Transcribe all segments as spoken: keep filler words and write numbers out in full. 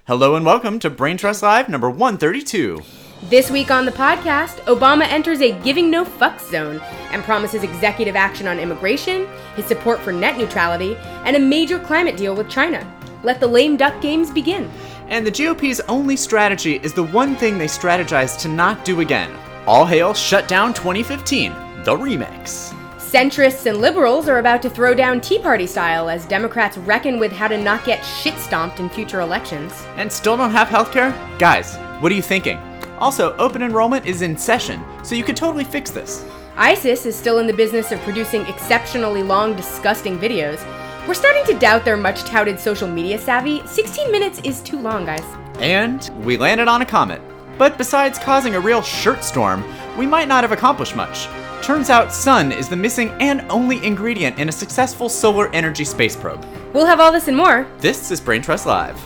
Hello and welcome to Brain Trust Live number one thirty-two. This week on the podcast, Obama enters a giving no fucks zone and promises executive action on immigration, his support for net neutrality, and a major climate deal with China. Let the lame duck games begin. And the G O P's only strategy is the one thing they strategized to not do again. All hail Shutdown twenty fifteen, the remix. Centrists and liberals are about to throw down Tea Party style as Democrats reckon with how to not get shit-stomped in future elections. And still don't have healthcare? Guys, what are you thinking? Also, open enrollment is in session, so you could totally fix this. ISIS is still in the business of producing exceptionally long, disgusting videos. We're starting to doubt their much-touted social media savvy. sixteen minutes is too long, guys. And we landed on a comet. But besides causing a real shirt storm, we might not have accomplished much. Turns out sun is the missing and only ingredient in a successful solar energy space probe. We'll have all this and more. This is Brain Trust Live.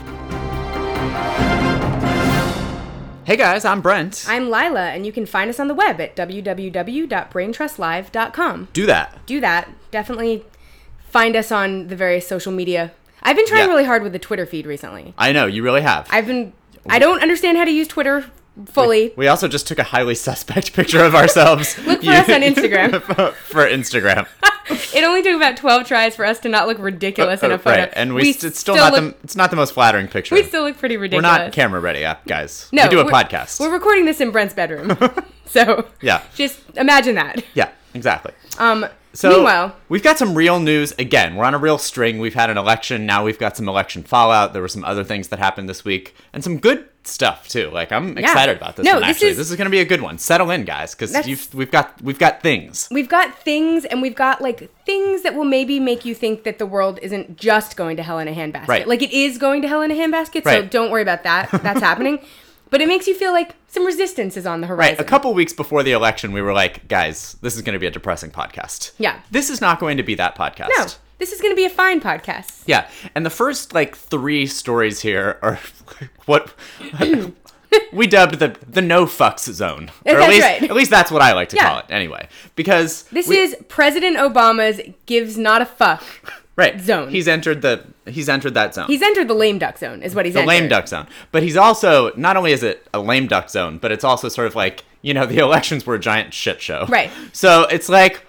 Hey guys, I'm Brent. I'm Lila, and you can find us on the web at w w w dot brain trust live dot com. Do that. Do that. Definitely find us on the various social media. I've been trying Yeah. really hard with the Twitter feed recently. I know, you really have. I've been... I don't understand how to use Twitter fully. We, we also just took a highly suspect picture of ourselves. Look for us on Instagram. For Instagram. It only took about twelve tries for us to not look ridiculous in a photo. Right, and we, we st- it's still, not look, the it's not the most flattering picture. We still look pretty ridiculous. We're not camera ready, uh, guys. No, we do a we're, podcast. We're recording this in Brent's bedroom. So yeah, just imagine that. Yeah, exactly. Um. So, meanwhile, we've got some real news. Again, we're on a real string. We've had an election. Now we've got some election fallout. There were some other things that happened this week. And some good stuff, too. Like, I'm yeah. excited about this no, one, this actually. Is, this is going to be a good one. Settle in, guys, because we've got we've got things. We've got things, and we've got, like, things that will maybe make you think that the world isn't just going to hell in a handbasket. Right. Like, it is going to hell in a handbasket, so right. don't worry about that. That's happening. But it makes you feel like some resistance is on the horizon. Right. A couple weeks before the election, we were like, guys, this is going to be a depressing podcast. Yeah. This is not going to be that podcast. No. This is going to be a fine podcast. Yeah. And the first, like, three stories here are what we dubbed the the no fucks zone. Or That's at least, right. At least that's what I like to Yeah. call it, anyway. Because This we, is President Obama's gives not a fuck right. zone. He's entered the he's entered that zone. He's entered the lame duck zone, is what he's the entered. lame duck zone. But he's also, not only is it a lame duck zone, but it's also sort of like, you know, the elections were a giant shit show. Right. So it's like,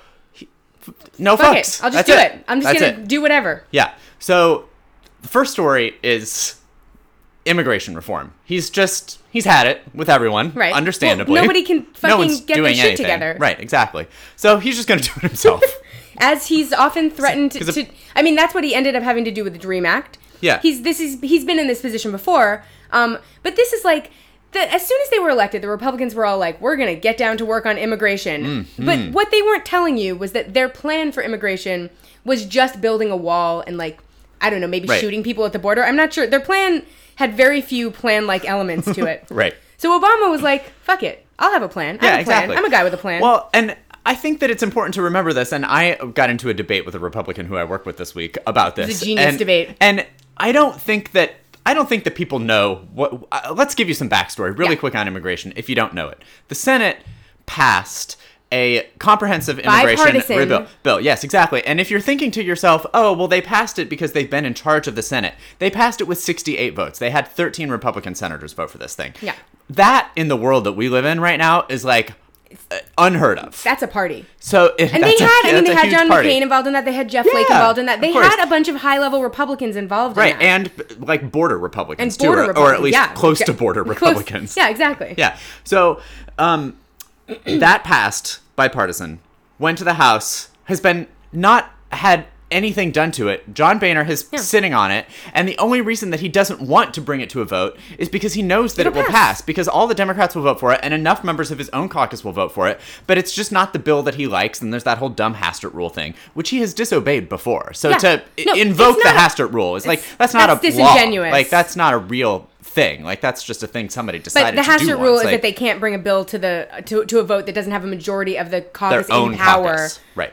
no Fuck fucks. it. I'll just That's do it. I'm just That's going to it. do whatever. Yeah. So the first story is immigration reform. He's just, he's had it with everyone. Right. Understandably. Well, nobody can fucking no one's get their doing shit anything. together. Right, exactly. So he's just going to do it himself. As he's often threatened to, if- to, I mean, that's what he ended up having to do with the DREAM Act. Yeah. He's this is he's been in this position before. Um, but this is like the, as soon as they were elected, the Republicans were all like, "We're gonna get down to work on immigration." Mm-hmm. But what they weren't telling you was that their plan for immigration was just building a wall and like I don't know, maybe right. shooting people at the border. I'm not sure. Their plan had very few plan-like elements to it. Right. So Obama was like, "Fuck it, I'll have a plan. I Yeah, have a plan. exactly. I'm a guy with a plan." Well, and I think that it's important to remember this, and I got into a debate with a Republican who I work with this week about this. It was a genius and, debate. And I don't think that I don't think that people know what. Uh, let's give you some backstory, really Yeah. quick on immigration, if you don't know it. The Senate passed a comprehensive immigration Bipartisan. bill. bill. Yes, exactly. And if you're thinking to yourself, oh, well, they passed it because they've been in charge of the Senate. They passed it with sixty-eight votes. They had thirteen Republican senators vote for this thing. Yeah. That, in the world that we live in right now, is like uh, unheard of. That's a party. So it, And they that's a- had, I mean, that's they a had huge John party. McCain involved in that. They had Jeff Yeah, Flake involved in that. They of course. had a bunch of high-level Republicans involved Right, in that. and like border Republicans And border too, or, Republicans, or at least yeah. close to Yeah. border Close- Republicans. Yeah, exactly. Yeah. So um, that passed bipartisan, went to the House, has been not had anything done to it. John Boehner is Yeah. sitting on it, and the only reason that he doesn't want to bring it to a vote is because he knows that It'll it will pass. pass, because all the Democrats will vote for it, and enough members of his own caucus will vote for it, but it's just not the bill that he likes, and there's that whole dumb Hastert rule thing, which he has disobeyed before. So Yeah. to No, invoke it's the not a- Hastert rule is like, it's- that's not that's a law. disingenuous. Like, that's not a real thing. Like, that's just a thing somebody decided But the to do Hastert once. rule is Like, that they can't bring a bill to the to, to a vote that doesn't have a majority of the their caucus own in power caucus. Right.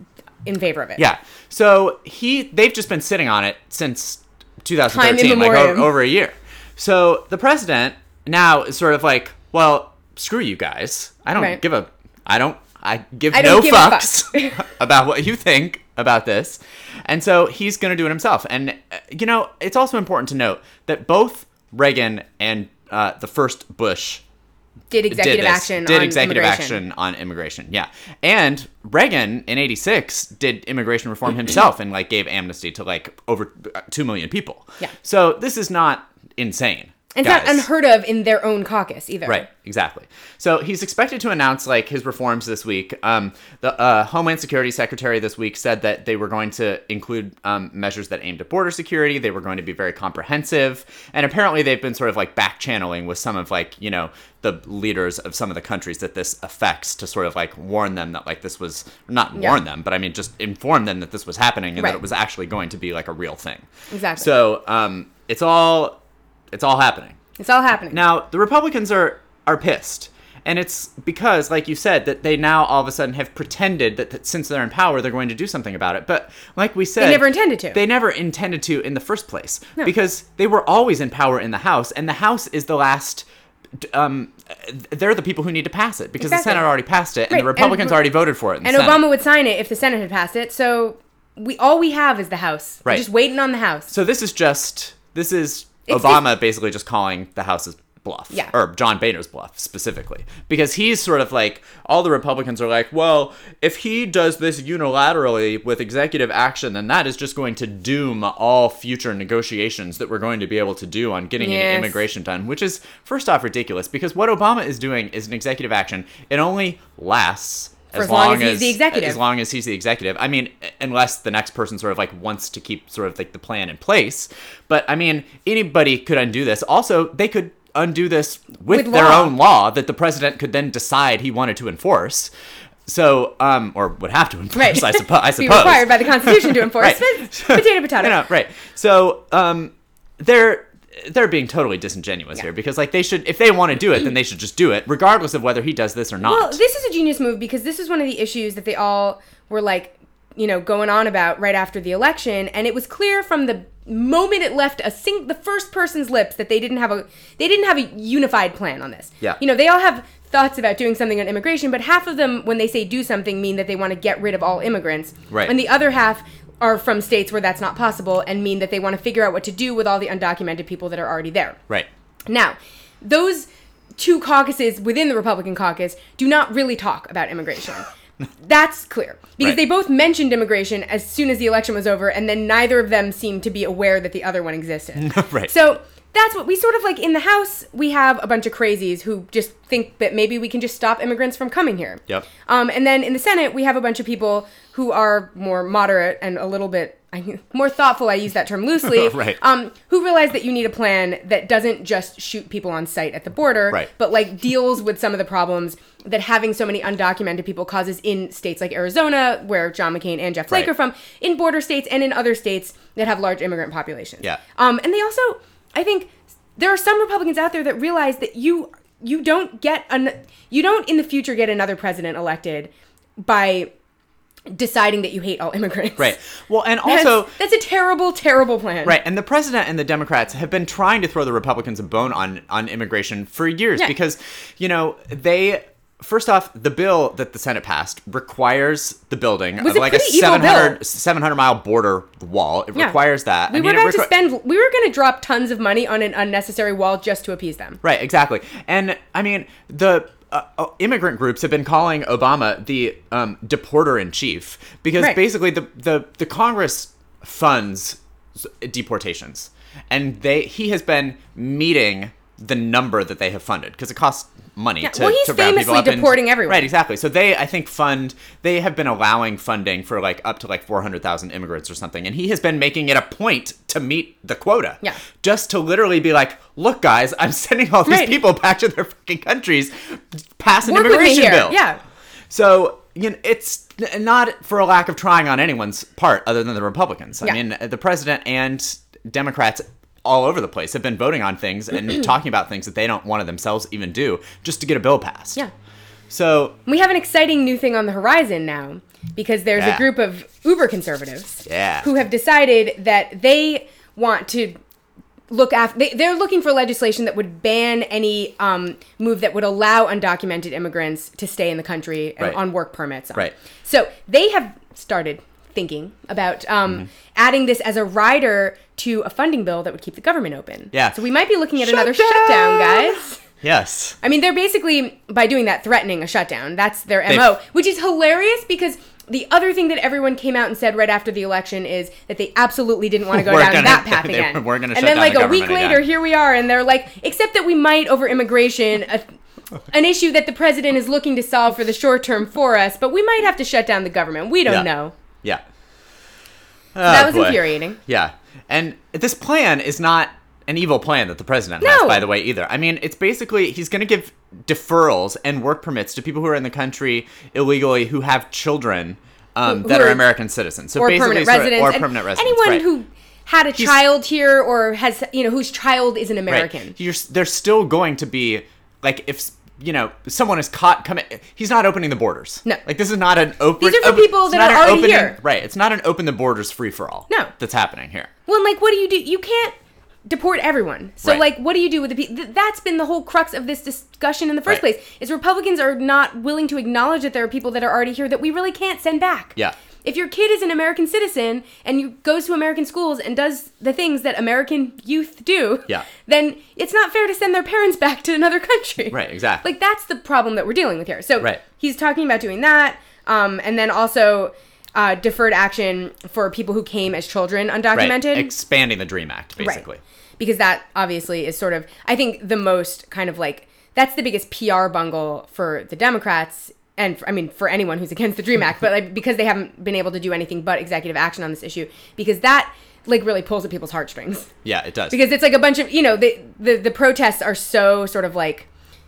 in favor of it. Yeah. So he they've just been sitting on it since two thousand thirteen, Time like immemorial. o- over a year. So the president now is sort of like, well, screw you guys. I don't Right. give a I don't I give I no don't give a fucks fuck. about what you think about this. And so he's going to do it himself. And, uh, you know, it's also important to note that both Reagan and uh, the first Bush did executive did this, action did on executive immigration. action on immigration. Yeah. And Reagan in eighty-six did immigration reform himself and like gave amnesty to like over two million people. Yeah. So this is not insane. It's guys. not unheard of in their own caucus either. Right, exactly. So he's expected to announce like his reforms this week. Um, the uh, Homeland Security Secretary this week said that they were going to include um, measures that aimed at border security. They were going to be very comprehensive, and apparently they've been sort of like back channeling with some of like you know the leaders of some of the countries that this affects to sort of like warn them that like this was not Yeah. warn them, but I mean just inform them that this was happening and Right. that it was actually going to be like a real thing. Exactly. So um, it's all it's all happening. It's all happening. Now, the Republicans are are pissed. And it's because, like you said, that they now all of a sudden have pretended that, that since they're in power, they're going to do something about it. But like we said... They never intended to. They never intended to in the first place. No. Because they were always in power in the House. And the House is the last... Um, they're the people who need to pass it. Because Exactly. the Senate already passed it. And Right, the Republicans and- already voted for it in the And Senate. Obama would sign it if the Senate had passed it. So we all we have is the House. We're Right. just waiting on the House. So this is just... This is It's Obama basically just calling the House's bluff. Yeah. Or John Boehner's bluff, specifically. Because he's sort of like, all the Republicans are like, well, if he does this unilaterally with executive action, then that is just going to doom all future negotiations that we're going to be able to do on getting Yes. any immigration done. Which is, first off, ridiculous. Because what Obama is doing is an executive action. It only lasts... For as long as he's the executive. As long as he's the executive. I mean, unless the next person sort of like wants to keep sort of like the plan in place. But I mean, anybody could undo this. Also, they could undo this with, With their law. own law that the president could then decide he wanted to enforce. So, um, or would have to enforce, Right. I, suppo- I suppose. Be required by the Constitution to enforce. Right. Potato, potato. You know, right. So, um, they're they're being totally disingenuous Yeah. here because, like, they should, if they want to do it, then they should just do it, regardless of whether he does this or not. Well, this is a genius move because this is one of the issues that they all were like, you know, going on about right after the election, and it was clear from the moment it left a sing the first person's lips that they didn't have a they didn't have a unified plan on this. Yeah. You know, they all have thoughts about doing something on immigration, but half of them, when they say do something, mean that they want to get rid of all immigrants. Right. And the other half are from states where that's not possible and mean that they want to figure out what to do with all the undocumented people that are already there. Right. Now, those two caucuses within the Republican caucus do not really talk about immigration. That's clear. Because Right. they both mentioned immigration as soon as the election was over, and then neither of them seemed to be aware that the other one existed. Right. So that's what we sort of like in the House, we have a bunch of crazies who just think that maybe we can just stop immigrants from coming here. Yep. Um, and then in the Senate, we have a bunch of people who are more moderate and a little bit I, more thoughtful. I use that term loosely. Right. Um, who realize that you need a plan that doesn't just shoot people on sight at the border, Right. but like deals with some of the problems that having so many undocumented people causes in states like Arizona, where John McCain and Jeff Flake Right. are from, in border states and in other states that have large immigrant populations. Yeah. Um, and they also, I think, there are some Republicans out there that realize that you you don't get an you don't in the future get another president elected by deciding that you hate all immigrants. Right. Well, and That's, also... that's a terrible, terrible plan. Right, and the president and the Democrats have been trying to throw the Republicans a bone on, on immigration for years Yeah. because, you know, they... First off, the bill that the Senate passed requires the building Was of a like a pretty evil seven hundred, bill. seven hundred mile border wall. It Yeah. requires that. We I were mean, it about to requi- spend. We were going to drop tons of money on an unnecessary wall just to appease them. Right, exactly. And, I mean, the... Uh, uh, immigrant groups have been calling Obama the um, deporter-in-chief because Right. basically the, the, the Congress funds deportations. And they he has been meeting the number that they have funded because it costs money Yeah, to, well, he's to round people famously up and- deporting everyone. Right, exactly. So they, I think, fund, they have been allowing funding for like up to like four hundred thousand immigrants or something. And he has been making it a point to meet the quota. Yeah. Just to literally be like, look, guys, I'm sending all these Right. people back to their fucking countries. Pass an Work with me immigration here. bill. Yeah. So, you know, it's n- not for a lack of trying on anyone's part other than the Republicans. I Yeah. mean, the president and Democrats all over the place have been voting on things and talking about things that they don't want to themselves even do just to get a bill passed. Yeah. So, We have an exciting new thing on the horizon now because there's Yeah. a group of uber conservatives Yeah. who have decided that they want to look after. They, they're looking for legislation that would ban any um, move that would allow undocumented immigrants to stay in the country Right. on work permits. Right. So they have started thinking about um, Mm-hmm. adding this as a rider to a funding bill that would keep the government open. Yeah. So we might be looking at Shut another down! shutdown, guys. Yes. I mean, they're basically, by doing that, threatening a shutdown. That's their They've- M O, which is hilarious because the other thing that everyone came out and said right after the election is that they absolutely didn't want to go We're down gonna- that path they again. were gonna and shut then down like the a week government later, again. here we are, and they're like, except that we might over immigration, a, an issue that the president is looking to solve for the short term for us, but we might have to shut down the government. We don't Yeah. know. Yeah. So that Oh, was boy. infuriating. Yeah. And this plan is not an evil plan that the president No. has, by the way, either. I mean, it's basically, he's going to give deferrals and work permits to people who are in the country illegally who have children um, Who- that who are are- American citizens. So or basically, permanent sort of- residents. Or and permanent residents. Anyone right. who had a He's- child here or has, you know, whose child is an American. Right. You're, they're still going to be, like, if, you know, someone is caught coming, he's not opening the borders. No. Like, this is not an open... These are for op- people it's that not are an already opening- here. Right. It's not an open the borders free-for-all. No. That's happening here. Well, and, like, what do you do? You can't deport everyone. So, Right. like, what do you do with the people? Th- that's been the whole crux of this discussion in the first Right. place, is Republicans are not willing to acknowledge that there are people that are already here that we really can't send back. Yeah. If your kid is an American citizen and you goes to American schools and does the things that American youth do, Yeah. then it's not fair to send their parents back to another country. Right, exactly. Like, that's the problem that we're dealing with here. So Right. he's talking about doing that, um, and then also uh, deferred action for people who came as children undocumented. Right. Expanding the DREAM Act, basically. Right. Because that obviously is sort of, I think, the most kind of like, that's the biggest P R bungle for the Democrats. And for, I mean, for anyone who's against the DREAM Act, but like, because they haven't been able to do anything but executive action on this issue, because that like really pulls at people's heartstrings. Yeah, it does. Because it's like a bunch of, you know, the, the, the protests are so sort of like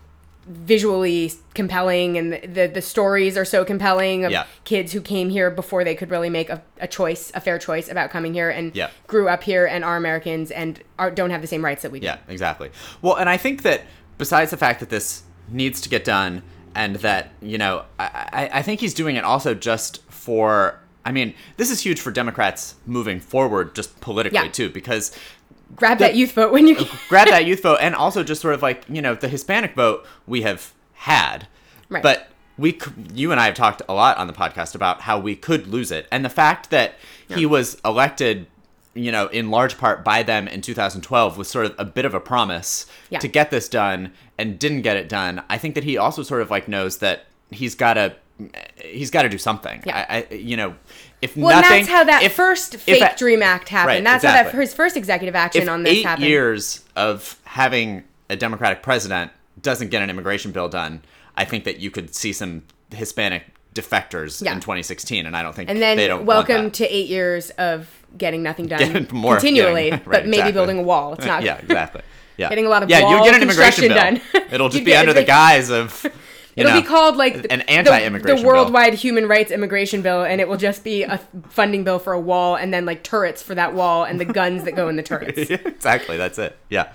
visually compelling, and the, the, the stories are so compelling of Yeah. kids who came here before they could really make a, a choice, a fair choice about coming here, and Yeah. grew up here and are Americans and are, don't have the same rights that we do. Yeah, exactly. Well, and I think that besides the fact that this needs to get done, and that, you know, I, I, I think he's doing it also just for, I mean, this is huge for Democrats moving forward just politically, Yeah. too, because Grab The- that youth vote when you can. grab that youth vote, and also just sort of like, you know, the Hispanic vote we have had. Right. But we, c- you and I have talked a lot on the podcast about how we could lose it. And the fact that he Yeah. was elected, you know, in large part by them in two thousand twelve was sort of a bit of a promise Yeah. to get this done, and didn't get it done. I think that he also sort of like knows that he's got to, he's got to do something. Yeah. I, I, you know, if Well, nothing, and that's how that if- first if fake a- DREAM Act happened. Right, that's how that exactly. his first executive action if on this eight happened. years of having a Democratic president doesn't get an immigration bill done, I think that you could see some Hispanic defectors Yeah. in twenty sixteen, and I don't think And then they don't welcome want to eight years of getting nothing done Getting more- continually, getting- but right, maybe exactly. building a wall. It's that. not Yeah, exactly. Yeah, Getting a lot of yeah. wall You get an immigration construction bill. done. It'll just You'd be get- under the guise of. You It'll know, be called like the, an the- anti-immigration the, bill. worldwide human rights immigration bill, and it will just be a funding bill for a wall, and then like turrets for that wall, and the guns that go in the turrets. Exactly, that's it. Yeah.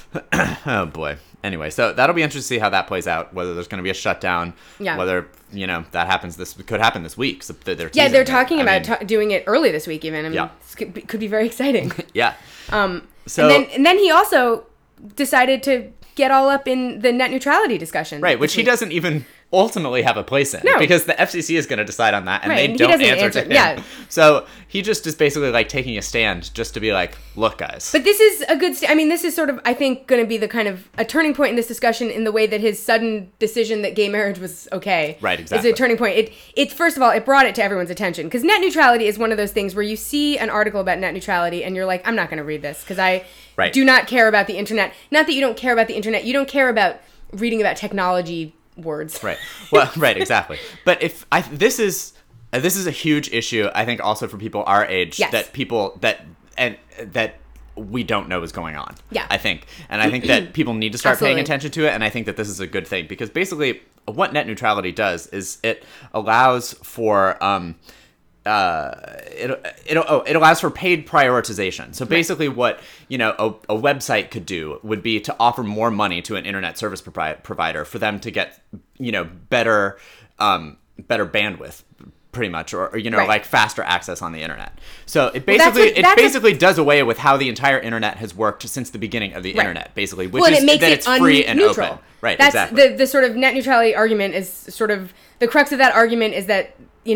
Oh boy. Anyway, so that'll be interesting to see how that plays out. Whether there's going to be a shutdown. Yeah. Whether you know that happens. This could happen this week. So they're Yeah, teasing they're it. talking I about mean, ta- doing it early this week, even. I mean, Yeah. this could be, could be very exciting. yeah. Um, So- and then and then he also decided to get all up in the net neutrality discussion. Right, which this he week. doesn't even ultimately have a place in. No. Because the F C C is going to decide on that, and Right, they and he don't doesn't answer, answer- to him. yeah. So he just is basically like taking a stand just to be like, look, guys. But this is a good. St- I mean, this is sort of, I think, going to be the kind of a turning point in this discussion in the way that his sudden decision that gay marriage was okay. Right, exactly. Is a turning point. It, it first of all, it brought it to everyone's attention because net neutrality is one of those things where you see an article about net neutrality and you're like, I'm not going to read this because I Right. do not care about the internet. Not that you don't care about the internet. You don't care about reading about technology words. Right. Well, right, exactly. But if I this is uh, this is a huge issue, I think, also for people our age, Yes. that people that and that we don't know is going on. Yeah. I think, and I think that people need to start paying Absolutely. attention to it, and I think that this is a good thing because basically, what net neutrality does is it allows for um. Uh, it, it, oh, it allows for paid prioritization. So basically what, you know, a, a website could do would be to offer more money to an internet service provi- provider for them to get, you know, better, um, better bandwidth pretty much, or, or you know, Right. like faster access on the internet. So it Well, that's basically, what- it that's a- basically does away with how the entire internet has worked since the beginning of the Right. internet, basically, which Well, and is it makes that it it's free and un-neutral. open. Right, That's exactly. the the sort of net neutrality argument is sort of the crux of that argument is that, you know,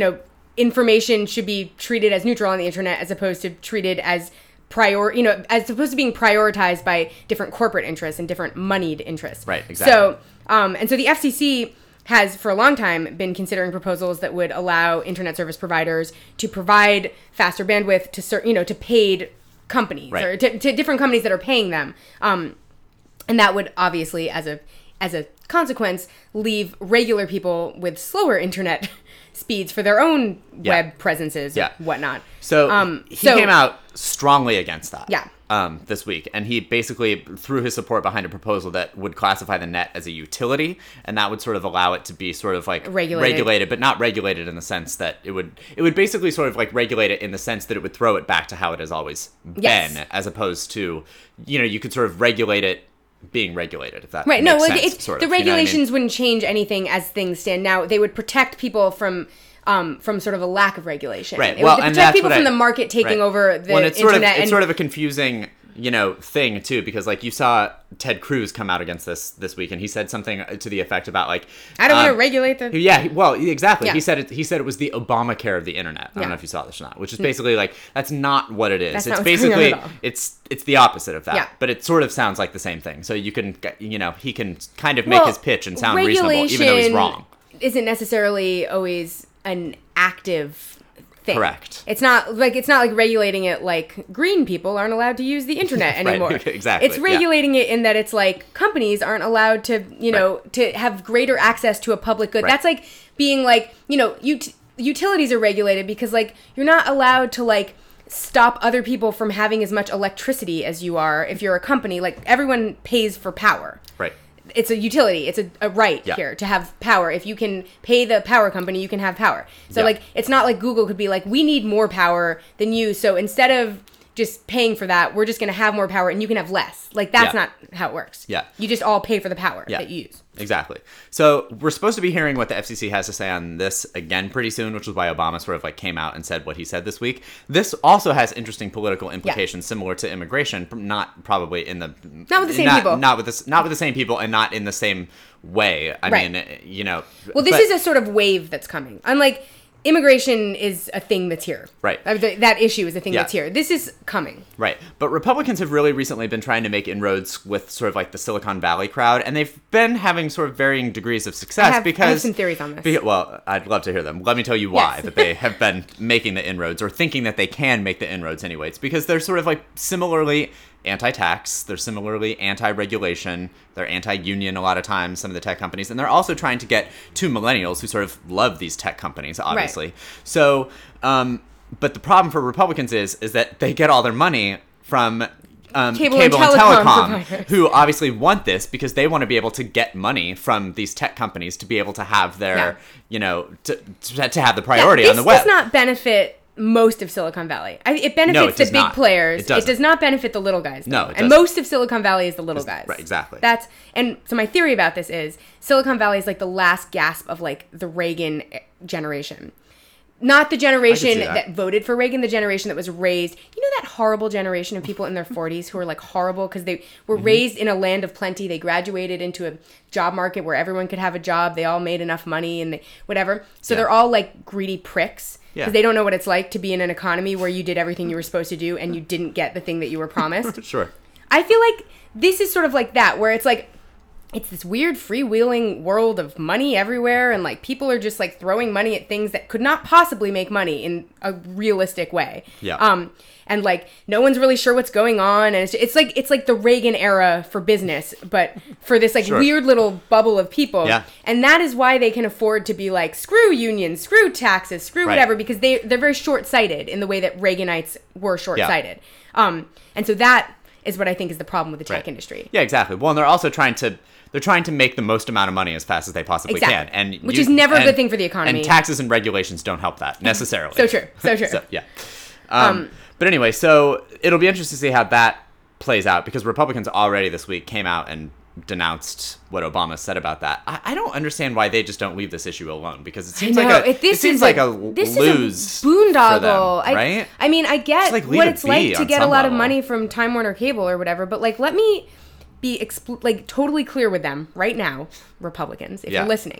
information should be treated as neutral on the internet as opposed to treated as prior, you know, as opposed to being prioritized by different corporate interests and different moneyed interests. Right, exactly. So, um, and so the F C C has for a long time been considering proposals that would allow internet service providers to provide faster bandwidth to certain, you know, to paid companies right. or to, to different companies that are paying them. Um, and that would obviously, as a as a consequence, leave regular people with slower internet speeds for their own yeah. web presences yeah. and whatnot. So um, he so, came out strongly against that. Yeah. Um, this week, and he basically threw his support behind a proposal that would classify the net as a utility, and that would sort of allow it to be sort of like regulated, regulated but not regulated in the sense that it would it would basically sort of like regulate it in the sense that it would throw it back to how it has always yes. been, as opposed to, you know, you could sort of regulate it being regulated, if that right. makes No, like sense, it's, sort the of, regulations you know what I mean? wouldn't change anything as things stand now. They would protect people from. Um, from sort of a lack of regulation. Right. It well, would and protect that's people what from I, the market taking right. over the well, it's internet. Sort of, and, it's sort of a confusing, you know, thing too, because like you saw Ted Cruz come out against this this week, and he said something to the effect about like I don't um, want to regulate the. Yeah. Well, exactly. Yeah. He said it. He said it was the Obamacare of the internet. I don't yeah. know if you saw this or not. Which is basically like that's not what it is. That's it's not what's going on basically at all. it's it's the opposite of that. Yeah. But it sort of sounds like the same thing. So you can you know he can kind of make well, his pitch and sound reasonable, even though he's wrong. Isn't necessarily always an active thing. Correct. It's not like it's not like regulating it like green people aren't allowed to use the internet anymore. Right, exactly. It's regulating yeah. it in that it's like companies aren't allowed to, you know, right. to have greater access to a public good. Right. That's like being like, you know, ut- utilities are regulated because like you're not allowed to like stop other people from having as much electricity as you are if you're a company. Like everyone pays for power. Right. It's a utility. It's a, a right yeah. here to have power. If you can pay the power company, you can have power. So, yeah. like, it's not like Google could be like, we need more power than you. So, instead of just paying for that, we're just going to have more power and you can have less. Like, that's yeah. not how it works. Yeah. You just all pay for the power yeah. that you use. Exactly. So we're supposed to be hearing what the F C C has to say on this again pretty soon, which is why Obama sort of like came out and said what he said this week. This also has interesting political implications, yeah. similar to immigration, not probably in the not with the same not, people, not with this, not with the same people, and not in the same way. I right. mean, you know. Well, this but, is a sort of wave that's coming. Unlike immigration is a thing that's here. Right. Uh, th- that issue is a thing yeah. that's here. This is coming. Right. But Republicans have really recently been trying to make inroads with sort of like the Silicon Valley crowd, and they've been having sort of varying degrees of success I have, because... I have some theories on this. Be, well, I'd love to hear them. Let me tell you why yes. that they have been making the inroads, or thinking that they can make the inroads anyway. It's because they're sort of like similarly anti-tax, they're similarly anti-regulation, they're anti-union a lot of times, some of the tech companies, and they're also trying to get to millennials who sort of love these tech companies, obviously. Right. So, um, but the problem for Republicans is, is that they get all their money from um, cable, cable and, and telecom, telecom who obviously want this because they want to be able to get money from these tech companies to be able to have their, yeah. you know, to, to, to have the priority yeah, on the web. This does not benefit most of Silicon Valley. I, it benefits no, it the does big not. players. It, it does not benefit the little guys. Though. No, it and doesn't. most of Silicon Valley is the little guys. Right, exactly. That's and so my theory about this is Silicon Valley is like the last gasp of like the Reagan generation. Not the generation that. that voted for Reagan, the generation that was raised. You know that horrible generation of people in their forties who are like horrible because they were mm-hmm. raised in a land of plenty. They graduated into a job market where everyone could have a job. They all made enough money and they, whatever. So yeah. they're all like greedy pricks because yeah. they don't know what it's like to be in an economy where you did everything you were supposed to do and you didn't get the thing that you were promised. Sure. I feel like this is sort of like that, where it's like, it's this weird freewheeling world of money everywhere, and like people are just like throwing money at things that could not possibly make money in a realistic way. Yeah. Um, and like no one's really sure what's going on, and it's, it's like it's like the Reagan era for business, but for this like sure. weird little bubble of people. Yeah. And that is why they can afford to be like screw unions, screw taxes, screw right. whatever, because they they're very short-sighted in the way that Reaganites were short-sighted. Yeah. Um, and so that is what I think is the problem with the tech right. industry. Yeah, exactly. Well, and they're also trying to they're trying to make the most amount of money as fast as they possibly exactly. can, and which you, is never and, a good thing for the economy. And taxes and regulations don't help that necessarily. So true. So true. so, yeah. Um, um, but anyway, so it'll be interesting to see how that plays out, because Republicans already this week came out and denounced what Obama said about that. I, I don't understand why they just don't leave this issue alone, because it seems know, like a it, this it seems is like a, a this lose is a boondoggle, for them, right? I, I mean, I get like, what it it's like to on get a some lot level. of money from Time Warner Cable or whatever, but like, let me be expl- like totally clear with them right now, Republicans, if yeah. you're listening.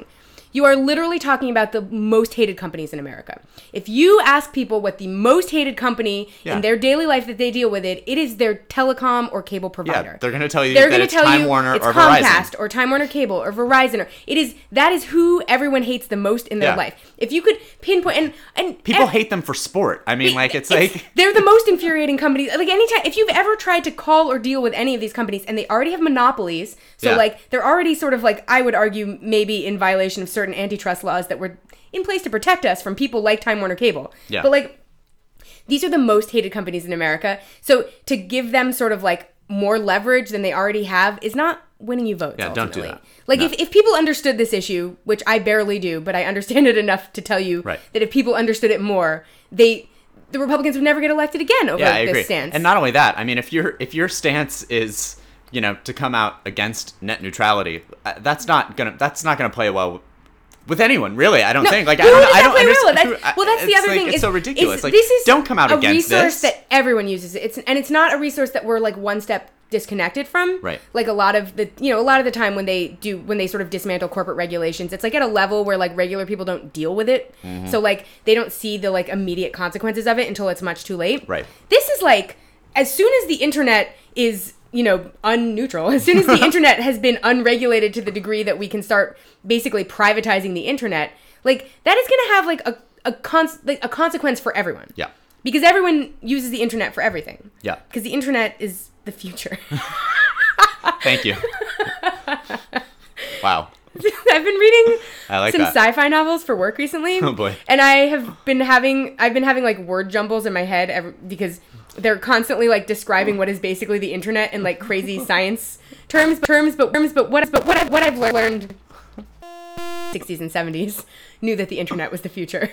You are literally talking about the most hated companies in America. If you ask people what the most hated company Yeah. in their daily life that they deal with it, it is their telecom or cable provider. Yeah, they're going to tell you They're that gonna it's tell Time you Warner it's or Comcast Verizon. or Time Warner Cable or Verizon. Or, it is that is who everyone hates the most in their Yeah. life. If you could pinpoint and and People and, hate them for sport. I mean, like, it's, it's- like... they're the most infuriating companies. Like anytime, if you've ever tried to call or deal with any of these companies, and they already have monopolies, so Yeah. like they're already sort of like, I would argue, maybe in violation of certain antitrust laws that were in place to protect us from people like Time Warner Cable. Yeah. But like, these are the most hated companies in America. So to give them sort of like more leverage than they already have is not winning you votes. Yeah, don't do ultimately. that. Like No. if, if people understood this issue, which I barely do, but I understand it enough to tell you Right. that if people understood it more, they the Republicans would never get elected again over Yeah, I this agree. stance. And not only that, I mean, if your if your stance is, you know, to come out against net neutrality, uh, that's not gonna that's not gonna play well with anyone, really. I don't No, think. Like, who I don't, does I that don't play well with? understand. That's, well, that's the it's other like, thing. It's is, so ridiculous. is Like, this is don't come out a against resource this. that everyone uses. It's and it's not a resource that we're like one step disconnected from. Right. Like a lot of the, you know, a lot of the time when they do, when they sort of dismantle corporate regulations, it's like at a level where like regular people don't deal with it. Mm-hmm. So like they don't see the like immediate consequences of it until it's much too late. Right. This is like, as soon as the internet is, you know, unneutral, as soon as the internet has been unregulated to the degree that we can start basically privatizing the internet, like that is going to have like a a, cons- like, a consequence for everyone. Yeah. Because everyone uses the internet for everything. Yeah. Because the internet is the future. Thank you. Wow. I've been reading I like some that. sci-fi novels for work recently. Oh, boy. And I have been having I've been having like word jumbles in my head every, because they're constantly like describing what is basically the internet in like crazy science terms terms but terms but what but what I've, what I've learned sixties and seventies knew that the internet was the future.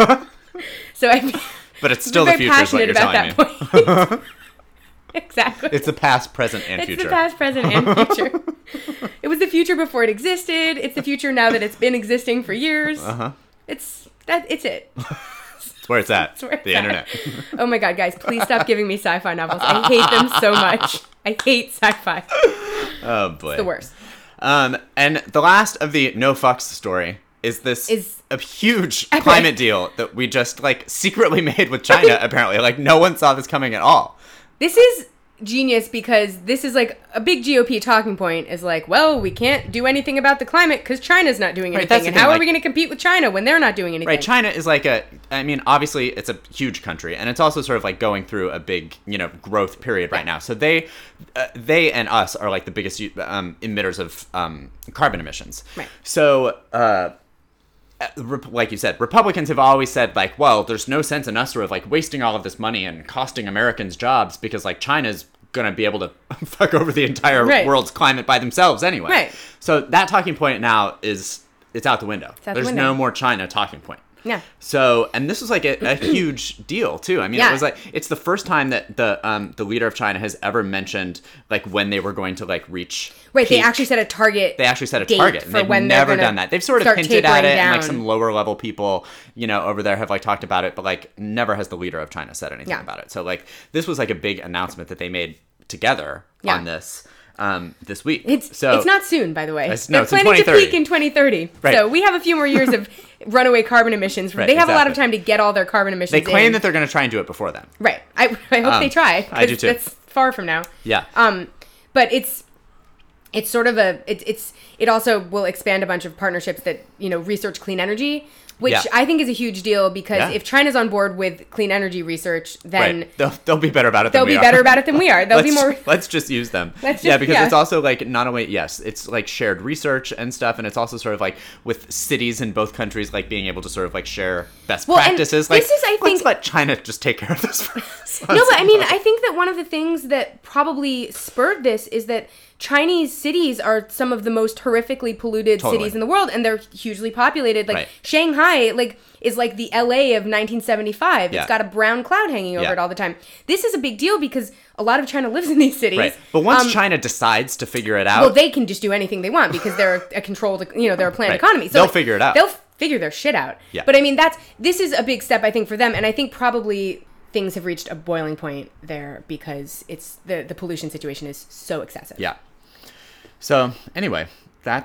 So I But it's still the very future, is what passionate you're about telling that me. point. Exactly. It's the past, present, and It's future. the past, present, and future. It was the future before it existed. It's the future now that it's been existing for years. Uh-huh. It's that. It's it. It's where it's at. It's where it's the at. internet. Oh my god, guys! Please stop giving me sci-fi novels. I hate them so much. I hate sci-fi. Oh, boy. The worst. Um, and the last of the no fucks story is this Is a huge epic. climate deal that we just like secretly made with China. Apparently, like no one saw this coming at all. This is genius because this is like a big G O P talking point. Is like, well, we can't do anything about the climate because China's not doing Right, anything, that's the and thing, how like- are we going to compete with China when they're not doing anything? Right, China is like a, I mean, obviously it's a huge country, and it's also sort of like going through a big, you know, growth period right now. So they, uh, they and us are like the biggest um, emitters of um, carbon emissions. Right. So, uh, rep- like you said, Republicans have always said like, well, there's no sense in us sort of like wasting all of this money and costing Americans jobs because like China's gonna be able to fuck over the entire Right. world's climate by themselves anyway. Right. So that talking point now is it's out the window. out the There's window. no more China talking point. Yeah. So, and this was like a, a huge deal too. I mean, Yeah. it was like it's the first time that the um the leader of China has ever mentioned like when they were going to like reach. Right, they peak. actually set a target. They actually set a date target. And for they've when they're never gonna done that. They've sort of start hinted at tapering it, and like down. some lower level people, you know, over there have like talked about it, but like never has the leader of China said anything Yeah. about it. So like this was like a big announcement that they made together Yeah. on this um this week. It's so it's not soon, by the way. It's- no, They're it's in planning to twenty thirty. peak in twenty thirty. Right. So we have a few more years of runaway carbon emissions. Right, they have a lot of exactly. time to get all their carbon emissions They claim in. that they're going to try and do it before then. Right. I, I hope Um, they try. I do 'cause too. That's far from now. Yeah. Um, but it's it's sort of a it, it's it also will expand a bunch of partnerships that you know research clean energy, which Yeah. I think is a huge deal because Yeah. if China's on board with clean energy research, then right. They'll, they'll be better about it they'll than we be are. better about it than we are. They'll let's, be more. let's just use them. Let's yeah, just- because yeah. it's also like not only yes, it's like shared research and stuff, and it's also sort of like with cities in both countries like being able to sort of like share best Well, and practices. Like this is, I let's think- let China just take care of this for us. No, but I mean, I think that one of the things that probably spurred this is that Chinese cities are some of the most horrifically polluted Totally. cities in the world, and they're hugely populated. Like Right. Shanghai, like is like the L A of nineteen seventy-five. Yeah. It's got a brown cloud hanging over Yeah. it all the time. This is a big deal because a lot of China lives in these cities. Right. But once Um, China decides to figure it out, well, they can just do anything they want because they're a controlled, you know, they're a planned Right. economy. So They'll like, figure it out. They'll figure their shit out. Yeah. But I mean, that's this is a big step I think for them, and I think probably things have reached a boiling point there because it's the the pollution situation is so excessive. yeah. So anyway, that's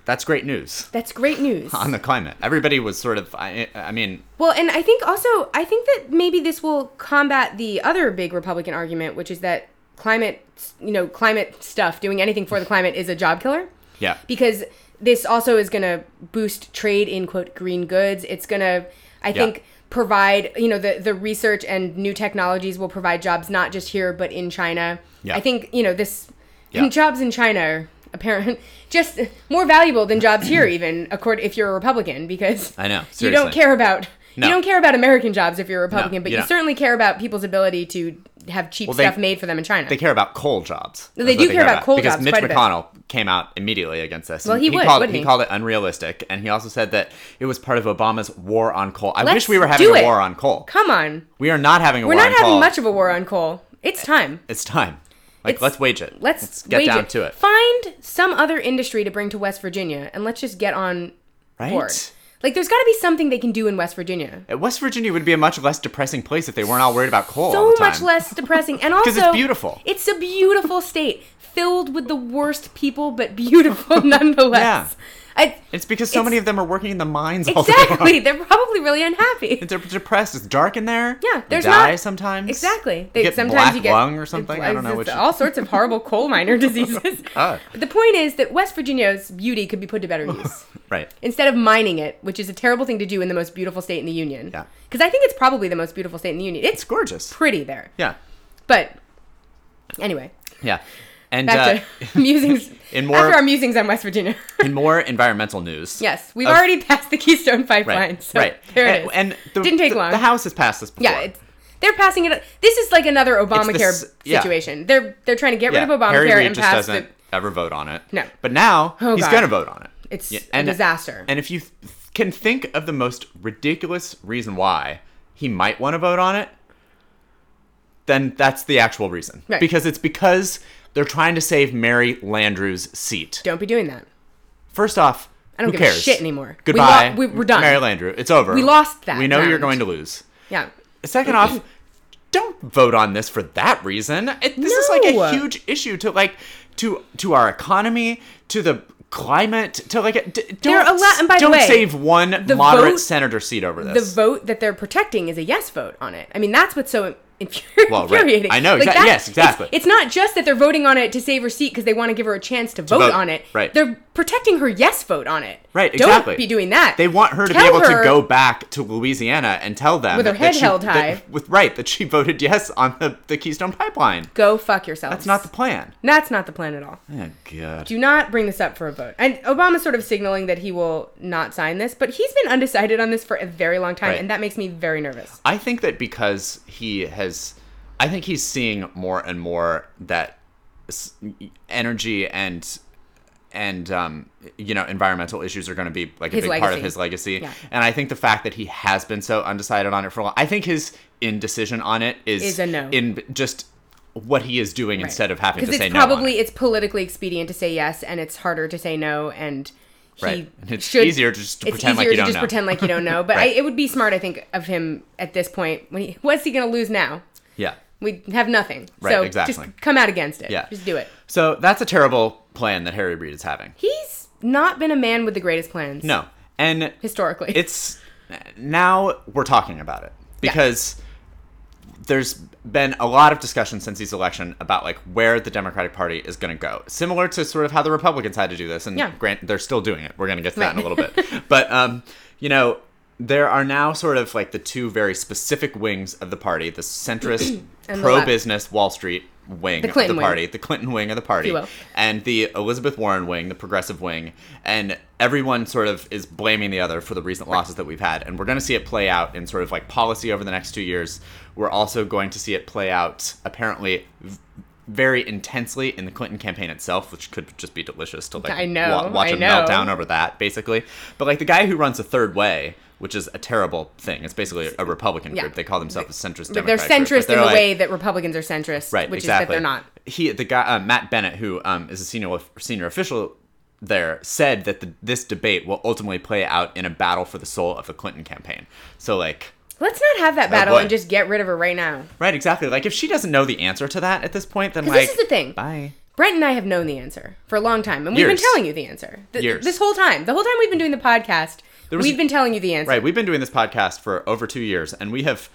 that's great news That's great news. on the climate. Everybody was sort of, I, I mean... Well, and I think also, I think that maybe this will combat the other big Republican argument, which is that climate, you know, climate stuff, doing anything for the climate is a job killer. Yeah. Because this also is going to boost trade in, quote, green goods. It's going to, I think... Yeah. provide, you know, the, the research and new technologies will provide jobs not just here, but in China. Yeah. I think, you know, this Yeah. jobs in China are apparent just more valuable than jobs here, even according if you're a Republican, because I know, you don't seriously. care about No. you don't care about American jobs if you're a Republican, No, but you you don't. certainly care about people's ability to have cheap Well, they- stuff made for them in China. They care about coal jobs. They That's do what care about coal because jobs Mitch quite a bit. McConnell came out immediately against this. Well, And he would, called, wouldn't he he? called it unrealistic, and he also said that it was part of Obama's war on coal. I Let's wish we were having do a it. war on coal. Come on, We are not having a we're war not on having coal. much of a war on coal. It's time. It's time. Like, It's- let's wage it. Let's, get wage down it. to it. Find some other industry to bring to West Virginia, and let's just get on Right? board. Like, there's got to be something they can do in West Virginia. Uh, West Virginia would be a much less depressing place if they weren't all worried about coal all So the time. much less depressing, and also 'Cause it's beautiful. It's a beautiful state filled with the worst people, but beautiful nonetheless. Yeah. I, It's because so It's- many of them are working in the mines all day exactly. long. They're probably really unhappy. They're depressed. It's dark in there. Yeah, They there's die not sometimes. Exactly. You They, get sometimes black you get lung or something. I don't know it's which. all sorts of horrible coal miner diseases. God. But the point is that West Virginia's beauty could be put to better use. Right. Instead of mining it, which is a terrible thing to do in the most beautiful state in the union. Yeah. Because I think it's probably the most beautiful state in the union. It's It's gorgeous. pretty there. Yeah. But anyway, Yeah. And back uh, to musings. in more- after our musings on West Virginia. in more environmental news. Yes, we've of- already passed the Keystone Pipeline. Right. So right. there it and, is. And the, Didn't take the, long. The House has passed this before. Yeah, it's, they're passing it. This is like another Obamacare s- yeah. situation. They're they're trying to get yeah. rid of Harry Obamacare Reid and just pass doesn't the. ever vote on it. No. But now Oh, he's God. going to vote on it. It's Yeah, a disaster. And if you th- can think of the most ridiculous reason why he might want to vote on it, then that's the actual reason. Right. Because it's because they're trying to save Mary Landrieu's seat. Don't be doing that. First off, I don't who give a cares? shit anymore. We Goodbye. lo- we- we're done. Mary Landrieu. It's over. We lost that We know you're round. going to lose. Yeah. Second off, don't vote on this for that reason. It, this is like No. a huge issue to like to to our economy, to the climate, to like d- They're don't a lot- and by the don't way, save one the moderate vote- senator seat over The this. vote that they're protecting is a yes vote on it. I mean, that's what's so infuri- Well, right. infuriating. I know, Like exa- that- yes, exactly. It's, it's not just that they're voting on it to save her seat because they want to give her a chance to vote, vote, on it. right. They're protecting her yes vote on it. Right, Don't exactly. be doing that. They want her to Tell be able her- to go back to Louisiana and tell them With her that head she- held that- high. with right that she voted yes on the, the Keystone Pipeline. Go fuck yourself. That's not the plan. That's not the plan at all. Oh God. Do not bring this up for a vote. And Obama's sort of signaling that he will not sign this, but he's been undecided on this for a very long time, Right. and that makes me very nervous. I think that because he has, I think he's seeing more and more that s- energy and and um, you know environmental issues are going to be like a His big part of legacy. his legacy. Yeah. And I think the fact that he has been so undecided on it for a while, I think his indecision on it is Is a no. in just what he is doing instead of having to Because say it's no. on probably it. it's politically expedient to say yes, and it's harder to say no, and he Right. And it's should, easier just to it's pretend like easier you to don't just know. pretend like you don't know. But Right. I, it would be smart, I think, of him at this point. When he, what's he going to lose now? Yeah. We have nothing. Right, So exactly. just come out against it. Yeah. Just do it. So that's a terrible plan that Harry Reid is having. He's not been a man with the greatest plans. No. And Historically. it's now we're talking about it because there's been a lot of discussion since his election about like where the Democratic Party is going to go, similar to sort of how the Republicans had to do this. And Yeah. grant they're still doing it. We're going to get to that in a Right. little bit. But um, you know, there are now sort of like the two very specific wings of the party: the centrist, And the pro-business Wall Street wing The of Clinton the wing. party, the Clinton wing of the party, you will. and the Elizabeth Warren wing, the progressive wing, and everyone sort of is blaming the other for the recent losses that we've had. And we're going to see it play out in sort of like policy over the next two years. We're also going to see it play out apparently v- very intensely in the Clinton campaign itself, which could just be delicious to like I know, wa- watch I a know. meltdown over that, basically. But like the guy who runs the Third Way, which is a terrible thing. It's basically a Republican Yeah. group. They call themselves a centrist But they're Democratic group, centrist but in the like- way that Republicans are centrist, Right, which exactly. is that they're not. He, the guy, uh, Matt Bennett, who um, is a senior senior official there, said that the, this debate will ultimately play out in a battle for the soul of the Clinton campaign. So, like, Let's not have that battle boy. and just get rid of her right now. right, exactly. Like, if she doesn't know the answer to that at this point, then 'Cause like, this is the thing. Bye. Brent and I have known the answer for a long time, and we've Years. been telling you the answer. Th- Years. This whole time. The whole time we've been doing the podcast, was we've a- been telling you the answer. Right, we've been doing this podcast for over two years, and we have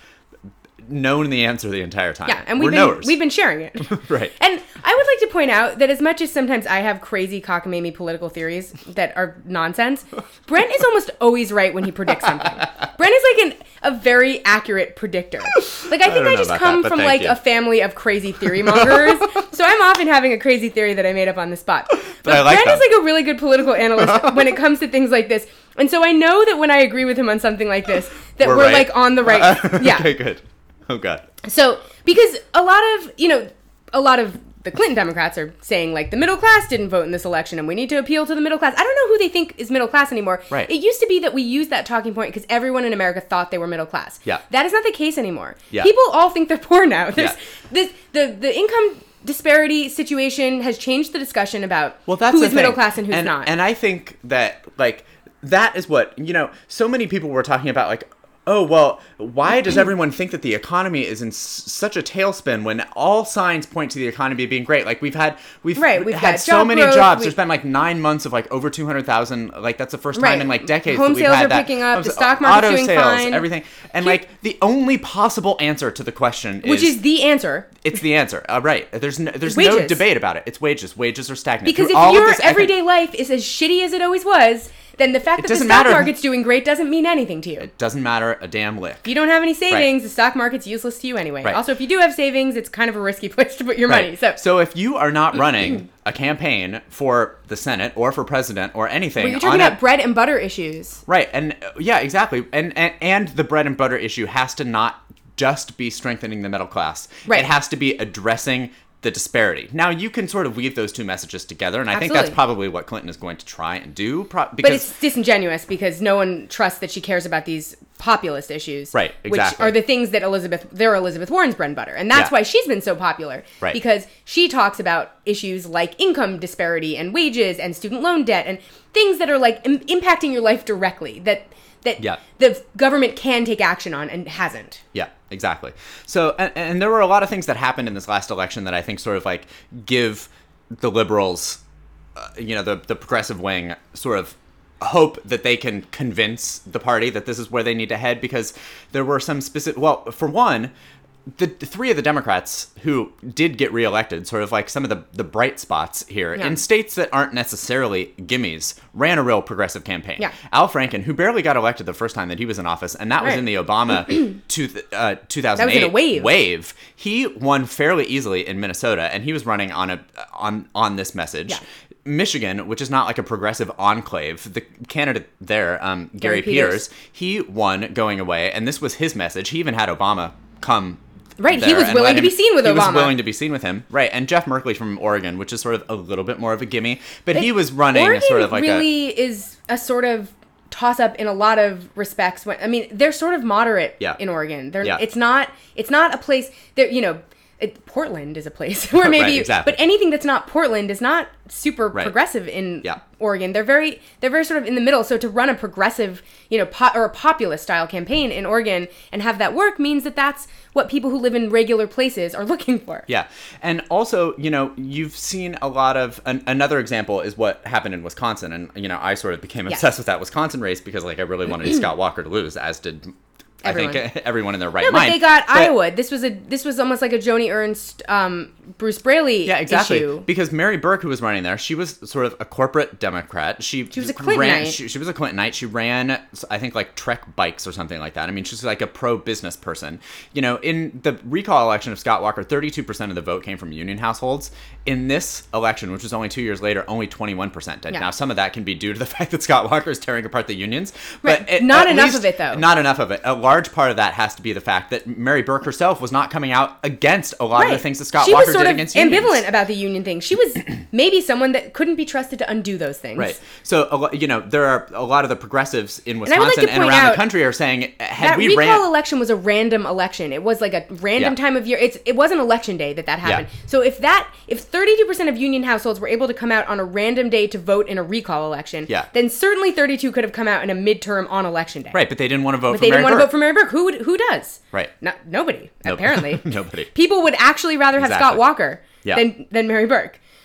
known the answer the entire time. Yeah, and we've We're been knowers. we've been sharing it. Right. And I would like to point out that as much as sometimes I have crazy cockamamie political theories that are nonsense, Brent is almost always right when he predicts something. Brent is like an, a very accurate predictor. Like I think don't I, know just about come that, but from thank like you. a family of crazy theory mongers, so I'm often having a crazy theory that I made up on the spot. But I like Brent them. is like a really good political analyst when it comes to things like this. And so I know that when I agree with him on something like this, that We're we're, right. like on the right. Yeah. Okay, good. Oh, God. So, because a lot of, you know, a lot of the Clinton Democrats are saying, like, the middle class didn't vote in this election and we need to appeal to the middle class. I don't know who they think is middle class anymore. Right. It used to be that we used that talking point because everyone in America thought they were middle class. Yeah. That is not the case anymore. Yeah. People all think they're poor now. There's, Yeah. this, the, the income disparity situation has changed the discussion about Well, that's who the is middle thing. class and who's and, not. And I think that, like, that is what, you know, so many people were talking about, like, oh, well, why does everyone think that the economy is in s- such a tailspin when all signs point to the economy being great? Like, we've had, we've, Right, we've had had so job many growth, jobs. we- There's been, like, nine months of, like, over two hundred thousand. Like, that's the first time Right. in, like, decades Home that we've sales had are that. picking up, Homes- the stock market's auto doing sales, fine. everything. And, Here- like, the only possible answer to the question which is the answer. It's the answer. Uh, right. There's no, there's Wages. no debate about it. It's wages. Wages are stagnant. Because Through if all of your this econ- everyday life is as shitty as it always was, then the fact that the doesn't stock matter. market's doing great doesn't mean anything to you. It doesn't matter a damn lick. If you don't have any savings, the stock market's useless to you anyway. Right. Also, if you do have savings, it's kind of a risky place to put your money. Right. So, if you are not running a campaign for the Senate or for president or anything, well, you're talking on about a, bread and butter issues. right, and uh, yeah, exactly, and, and and the bread and butter issue has to not just be strengthening the middle class. Right. It has to be addressing the disparity. Now, you can sort of weave those two messages together, and I think Absolutely. that's probably what Clinton is going to try and do. Pro- But because it's disingenuous because no one trusts that she cares about these populist issues. Right, Which exactly. are the things that Elizabeth, they're Elizabeth Warren's bread and butter. And that's Yeah. why she's been so popular. Right. Because she talks about issues like income disparity and wages and student loan debt and things that are like Im- impacting your life directly that that Yeah. the government can take action on and hasn't. Yeah, exactly. So, and, and there were a lot of things that happened in this last election that I think sort of like give the liberals, uh, you know, the, the progressive wing sort of hope that they can convince the party that this is where they need to head, because there were some specific, well, for one, the, the three of the Democrats who did get reelected, sort of like some of the, the bright spots here, Yeah. in states that aren't necessarily gimmies, ran a real progressive campaign. Yeah. Al Franken, who barely got elected the first time that he was in office, and that was Right. in the Obama two, uh, two thousand eight That was in a wave. wave. He won fairly easily in Minnesota, and he was running on a on on this message. Yeah. Michigan, which is not like a progressive enclave, the candidate there, um, Gary, Gary Peters. Peters, he won going away, and this was his message. He even had Obama come. Right, he there was and willing let to him- be seen with he was Obama. willing to be seen with him, right? And Jeff Merkley from Oregon, which is sort of a little bit more of a gimme, but he was running Oregon sort of like really a is a sort of toss up in a lot of respects. When I mean, they're sort of moderate Yeah. in Oregon. They're Yeah. it's not it's not a place that, you know, it, Portland is a place where maybe, Right, exactly. but anything that's not Portland is not super Right. progressive in Yeah. Oregon. They're very they're very sort of in the middle. So to run a progressive, you know, po- or a populist style campaign in Oregon and have that work means that that's what people who live in regular places are looking for. Yeah. And also, you know, you've seen a lot of, an, another example is what happened in Wisconsin. And, you know, I sort of became Yes. obsessed with that Wisconsin race because, like, I really wanted Scott Walker to lose, as did, Everyone. I think, everyone in their right No, but mind. they got But- Iowa. This was a this was almost like a Joni Ernst, um, Bruce Braley Yeah, exactly. issue. Because Mary Burke, who was running there, she was sort of a corporate Democrat. She, She was a ran, Clintonite. She, she was a Clintonite. She ran, I think, like Trek bikes or something like that. I mean, she's like a pro-business person. You know, in the recall election of Scott Walker, thirty-two percent of the vote came from union households. In this election, which was only two years later, only twenty-one percent did. Yeah. Now, some of that can be due to the fact that Scott Walker is tearing apart the unions. Right. But it, Not at enough least- of it, though. Not enough of it. A large part of that has to be the fact that Mary Burke herself was not coming out against a lot of the things that Scott she Walker was sort did of against unions. ambivalent about the union thing. She was maybe someone that couldn't be trusted to undo those things. Right. So, a lo- you know, there are a lot of the progressives in I would like Wisconsin to and, point around out the country are saying, had That we recall ran... election was a random election. It was like a random Yeah. time of year. It's it wasn't election day that that happened. So if that if thirty-two percent of union households were able to come out on a random day to vote in a recall election, Yeah. then certainly thirty-two could have come out in a midterm on election day. Right, but they didn't want to vote But for they Mary didn't want to Burke. vote for Mary Burke. Who would, who does? Right. No, nobody, Nope. apparently. Nobody. People would actually rather have Exactly. Scott Walker Yeah. than, than Mary Burke.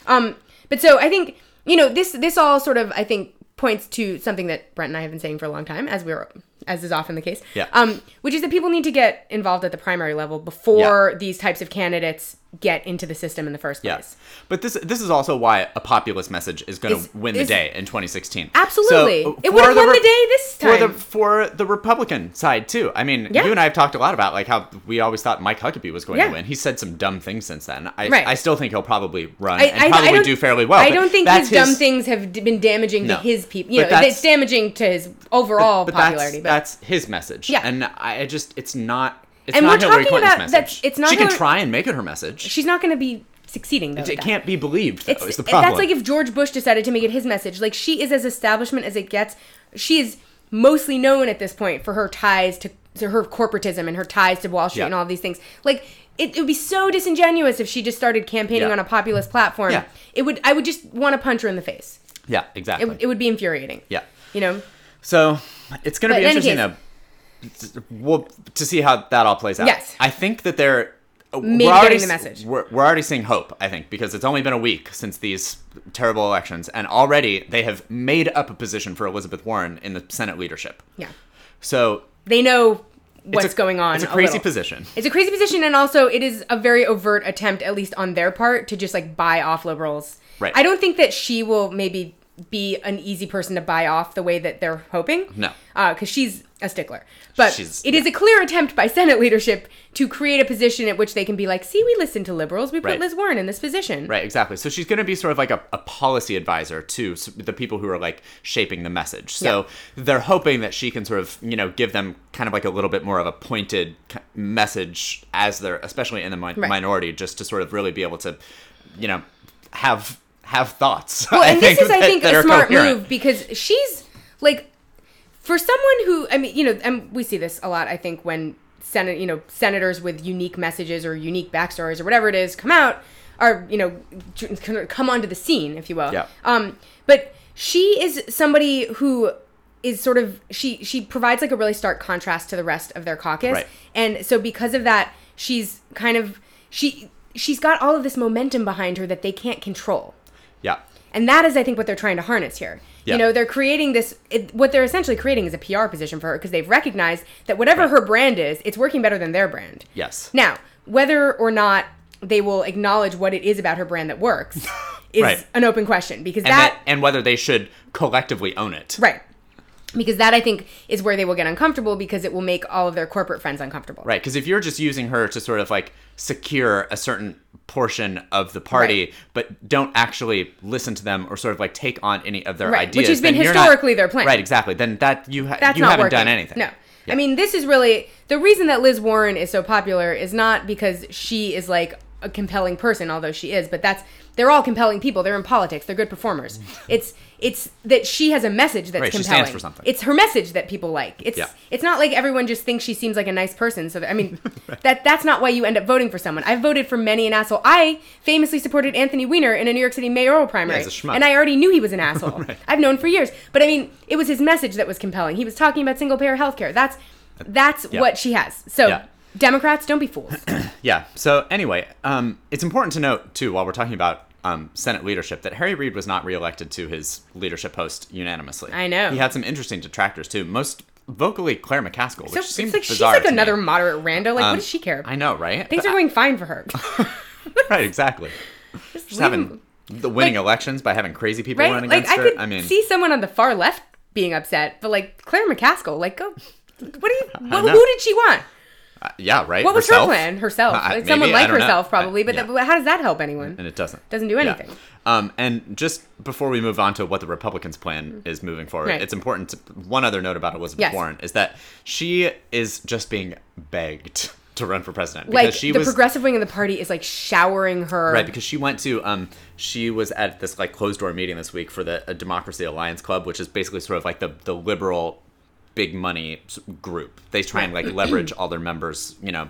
Um, but so I think, you know, this this all sort of, I think, points to something that Brent and I have been saying for a long time, as we're as is often the case. Yeah. Um, which is that people need to get involved at the primary level before yeah. these types of candidates get into the system in the first place. Yeah. But this this is also why a populist message is going to win the is, day in twenty sixteen. Absolutely. So, it would have won the, the day this time. For the, for the Republican side, too. I mean, yeah. you and I have talked a lot about like how we always thought Mike Huckabee was going yeah. to win. He said some dumb things since then. I, right. I still think he'll probably run I, and I, probably I do fairly well. I don't think his, his dumb things have d- been damaging no. to his people. You but know, it's damaging to his overall but, but popularity. That's, but that's his message. Yeah. And I just, it's not, it's and not we're Hillary talking Clinton's about message. That's, it's not she Hillary, can try and make it her message. She's not going to be succeeding, though. It, it can't be believed, though, it's, is the problem. That's like if George Bush decided to make it his message. Like, she is as establishment as it gets. She is mostly known at this point for her ties to, to her corporatism and her ties to Wall Street yeah. and all of these things. Like, it, it would be so disingenuous if she just started campaigning yeah. on a populist platform. Yeah. It would. I would just want to punch her in the face. Yeah, exactly. It, it would be infuriating. Yeah. You know? So, it's going to be in any interesting, case, though, we'll, to see how that all plays out. Yes. I think that they're... Maybe we're already, getting the message. We're, we're already seeing hope, I think, because it's only been a week since these terrible elections, and already they have made up a position for Elizabeth Warren in the Senate leadership. Yeah. So... They know what's a, going on. It's a crazy a position. It's a crazy position, and also it is a very overt attempt, at least on their part, to just like buy off liberals. Right. I don't think that she will maybe be an easy person to buy off the way that they're hoping. No. Because uh, she's a stickler. But she's, it is a clear attempt by Senate leadership to create a position at which they can be like, see, we listen to liberals. We put right. Liz Warren in this position. Right, exactly. So she's going to be sort of like a, a policy advisor to the people who are like shaping the message. So yeah. they're hoping that she can sort of, you know, give them kind of like a little bit more of a pointed message as they're, especially in the mi- right. minority, just to sort of really be able to, you know, have have thoughts. Well, and I this think, is, I that, think, that a smart coherent. move because she's like, for someone who, I mean, you know, and we see this a lot, I think, when Senate, you know, senators with unique messages or unique backstories or whatever it is come out, are, you know, come onto the scene, if you will. Yeah. Um, but she is somebody who is sort of, she she provides like a really stark contrast to the rest of their caucus. Right. And so because of that, she's kind of, she she's got all of this momentum behind her that they can't control. Yeah. And that is, I think, what they're trying to harness here. Yeah. You know, they're creating this, it, what they're essentially creating is a P R position for her because they've recognized that whatever right. her brand is, it's working better than their brand. Yes. Now, whether or not they will acknowledge what it is about her brand that works is right. an open question because and that, that... And whether they should collectively own it. Right. Because that, I think, is where they will get uncomfortable because it will make all of their corporate friends uncomfortable. Right, because if you're just using her to sort of like secure a certain portion of the party, right. but don't actually listen to them or sort of like take on any of their right. ideas, which has been then you're historically not, their plan. Right, exactly. Then that you ha- That's you not haven't working. done anything. No. Yeah. I mean, this is really the reason that Liz Warren is so popular is not because she is like a compelling person, although she is, but that's they're all compelling people. They're in politics. They're good performers. It's it's that she has a message that's right, compelling. she stands for something. It's her message that people like. It's yeah. it's not like everyone just thinks she seems like a nice person. So that, I mean, right. that that's not why you end up voting for someone. I've voted for many an asshole. I famously supported Anthony Weiner in a New York City mayoral primary, yeah, he's a schmuck. and I already knew he was an asshole. right. I've known for years, but I mean, it was his message that was compelling. He was talking about single payer healthcare. That's that's yeah. what she has. So. Yeah. Democrats, don't be fools. yeah. So anyway, um, it's important to note, too, while we're talking about um, Senate leadership, that Harry Reid was not reelected to his leadership post unanimously. I know. He had some interesting detractors, too. Most vocally Claire McCaskill, which so, seems it's like bizarre she's like to another me. moderate rando. Like, Um, what does she care? I know, right? Things But are going fine for her. right, exactly. Just, Just having him. the winning like, elections by having crazy people right? run Like, against I her. could I mean, see someone on the far left being upset, but like Claire McCaskill, like, go. What do you? What, know. who did she want? uh, yeah, right. What was herself? her plan? Herself, Uh, like maybe, someone I like don't know. herself, probably. I- but, yeah. that, but how does that help anyone? And it doesn't. Doesn't do anything. Yeah. Um, and just before we move on to what the Republicans' plan is moving forward, Right. it's important to, one other note about Elizabeth Yes. Warren is that she is just being begged to run for president. Because Like she the was, progressive wing of the party is like showering her. Right, because she went to, um, she was at this like closed door meeting this week for the uh, Democracy Alliance Club, which is basically sort of like the, the liberal big money group. They try and like leverage all their members, you know,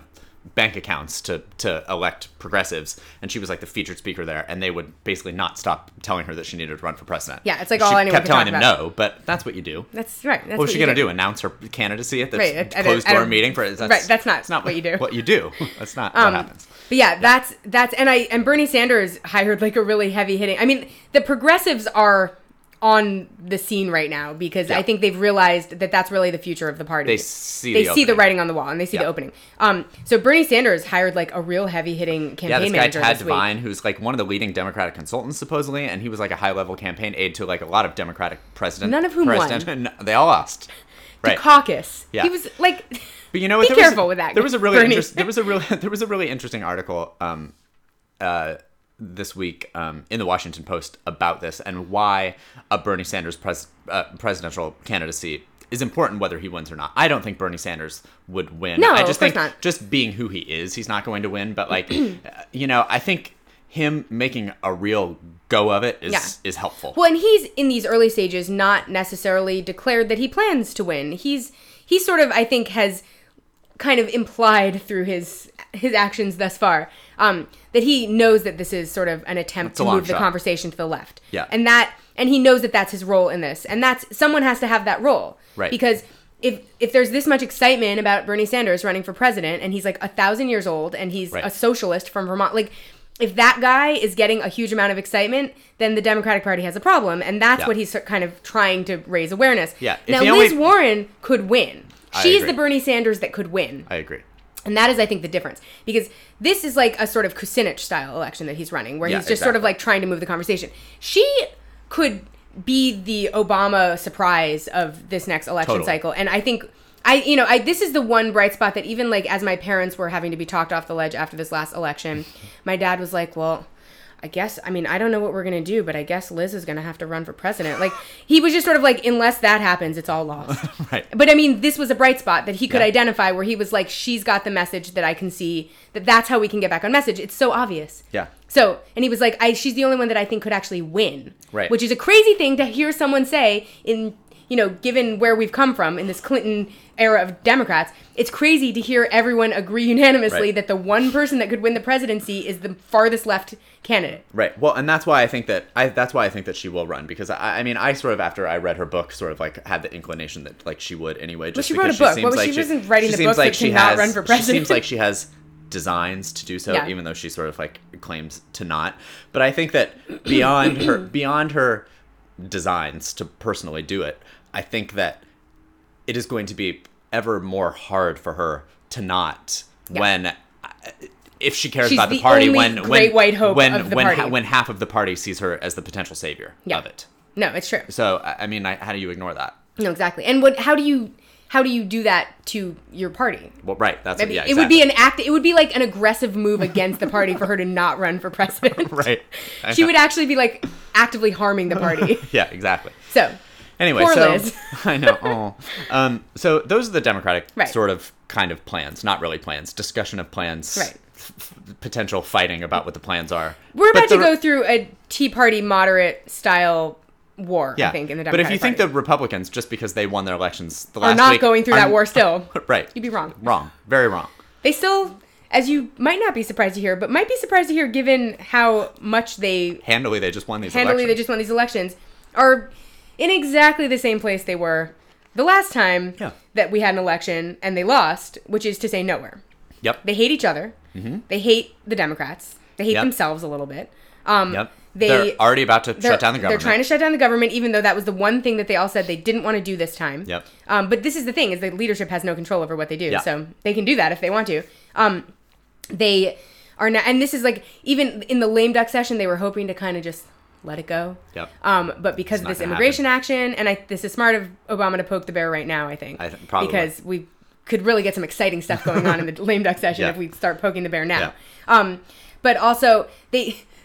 bank accounts to to elect progressives, and she was like the featured speaker there, and they would basically not stop telling her that she needed to run for president. Yeah, it's like she all anyone kept can telling talk them about. no, but that's what you do. That's right. That's what what was she you going to do. do? Announce her candidacy at this Right, at- at a- closed at door a- meeting? For that's, right, that's not that's not what you do. What you do. That's not Um, what happens. But yeah, that's that's and I and Bernie Sanders hired like a really heavy hitting. I mean, the progressives are on the scene right now because Yeah. I think they've realized that that's really the future of the party. They see they the see the opening. writing on the wall and they see Yeah. the opening. Um, so Bernie Sanders hired like a real heavy hitting campaign Yeah, this guy manager Tad this Devine, week. who's like one of the leading Democratic consultants supposedly, and he was like a high level campaign aide to like a lot of Democratic president. None of whom won. president, won. They all lost. The Right. caucus. Yeah. He was like. But you know what? Be there careful was, with that, There was a really Bernie. interest, there was a really there was a really interesting article um, uh, this week um, in the Washington Post about this and why a Bernie Sanders pres- uh, presidential candidacy is important, whether he wins or not. I don't think Bernie Sanders would win. No, I of just course think not. just being who he is, he's not going to win. But like, uh, you know, I think him making a real go of it is Yeah. is helpful. Well, and he's in these early stages not necessarily declared that he plans to win. He's he sort of I think has kind of implied through his his actions thus far um, that he knows that this is sort of an attempt It's a to long move the shot. conversation to the left. Yeah. And that and he knows that that's his role in this. And that's someone has to have that role. Right. Because if if there's this much excitement about Bernie Sanders running for president and he's like a thousand years old and he's Right. a socialist from Vermont, like if that guy is getting a huge amount of excitement, then the Democratic Party has a problem. And that's Yeah. what he's kind of trying to raise awareness. Yeah. If Now, the Liz only- Warren could win. I She's agree. the Bernie Sanders that could win. I agree. And that is, I think, the difference. Because this is like a sort of Kucinich style election that he's running, where Yeah, he's just sort of exactly. like trying to move the conversation. She could be the Obama surprise of this next election Totally. cycle. And I think, I you know, I this is the one bright spot that even like as my parents were having to be talked off the ledge after this last election, my dad was like, well, I guess, I mean, I don't know what we're going to do, but I guess Liz is going to have to run for president. Like, he was just sort of like, unless that happens, it's all lost. Right. But I mean, this was a bright spot that he could Yeah. identify where he was like, she's got the message that I can see, that that's how we can get back on message. It's so obvious. Yeah. So, and he was like, I, she's the only one that I think could actually win. Right. Which is a crazy thing to hear someone say in, you know, given where we've come from in this Clinton era of Democrats. It's crazy to hear everyone agree unanimously Right. that the one person that could win the presidency is the farthest left candidate. Right. Well, and that's why I think that I that's why I think that she will run, because I, I mean I sort of after I read her book sort of like had the inclination that like she would anyway. Just she wrote because a book. She What seems was- like she wasn't writing the seems book like that she cannot has, run for She president. seems like she has designs to do so, Yeah. even though she sort of like claims to not. But I think that beyond her beyond her designs to personally do it, I think that it is going to be ever more hard for her to not Yeah. when. If she cares She's about the the party, only when great when white hope when of the when, party. Ha- when half of the party sees her as the potential savior Yeah. of it. No, it's true. So I I mean, I, how do you ignore that? No, exactly. And what? How do you? How do you do that to your party? Well, right. That's I mean, yeah. It would be exactly. an act. It would be like an aggressive move against the party for her to not run for president. right. I She know. would actually be like actively harming the party. Yeah, exactly. So, Anyway, Poor so Liz. I know. Oh. Um, so those are the Democratic Right. sort of kind of plans, not really plans. Discussion of plans. Right. f- f- potential fighting about what the plans are. we're But about to the- go through a Tea Party moderate style war. Yeah. I think in the but Democratic if you think Party. the Republicans, just because they won their elections the are last not week, going through are- that war still, right? you'd be wrong. Wrong. Very wrong. They still, as you might not be surprised to hear, but might be surprised to hear given how much they Handily, they just won these handily elections. they just won these elections, are in exactly the same place they were the last time Yeah. that we had an election and they lost, which is to say nowhere. Yep. They hate each other. Mm-hmm. They hate the Democrats. They hate Yep. themselves a little bit. Um, Yep. They, They're already about to they're- shut down the government. They're trying to shut down the government, even though that was the one thing that they all said they didn't want to do this time. Yep. Um, but this is the thing, is that leadership has no control over what they do. Yeah. So they can do that if they want to. Um, they are now, and this is like, even in the lame duck session, they were hoping to kind of just let it go. Yep. Um, but because It's of not this gonna immigration action, and I, this is smart of Obama to poke the bear right now, I think. I th- probably. Because we could really get some exciting stuff going on in the lame duck session Yeah. if we start poking the bear now. Yeah. Um, but also, they...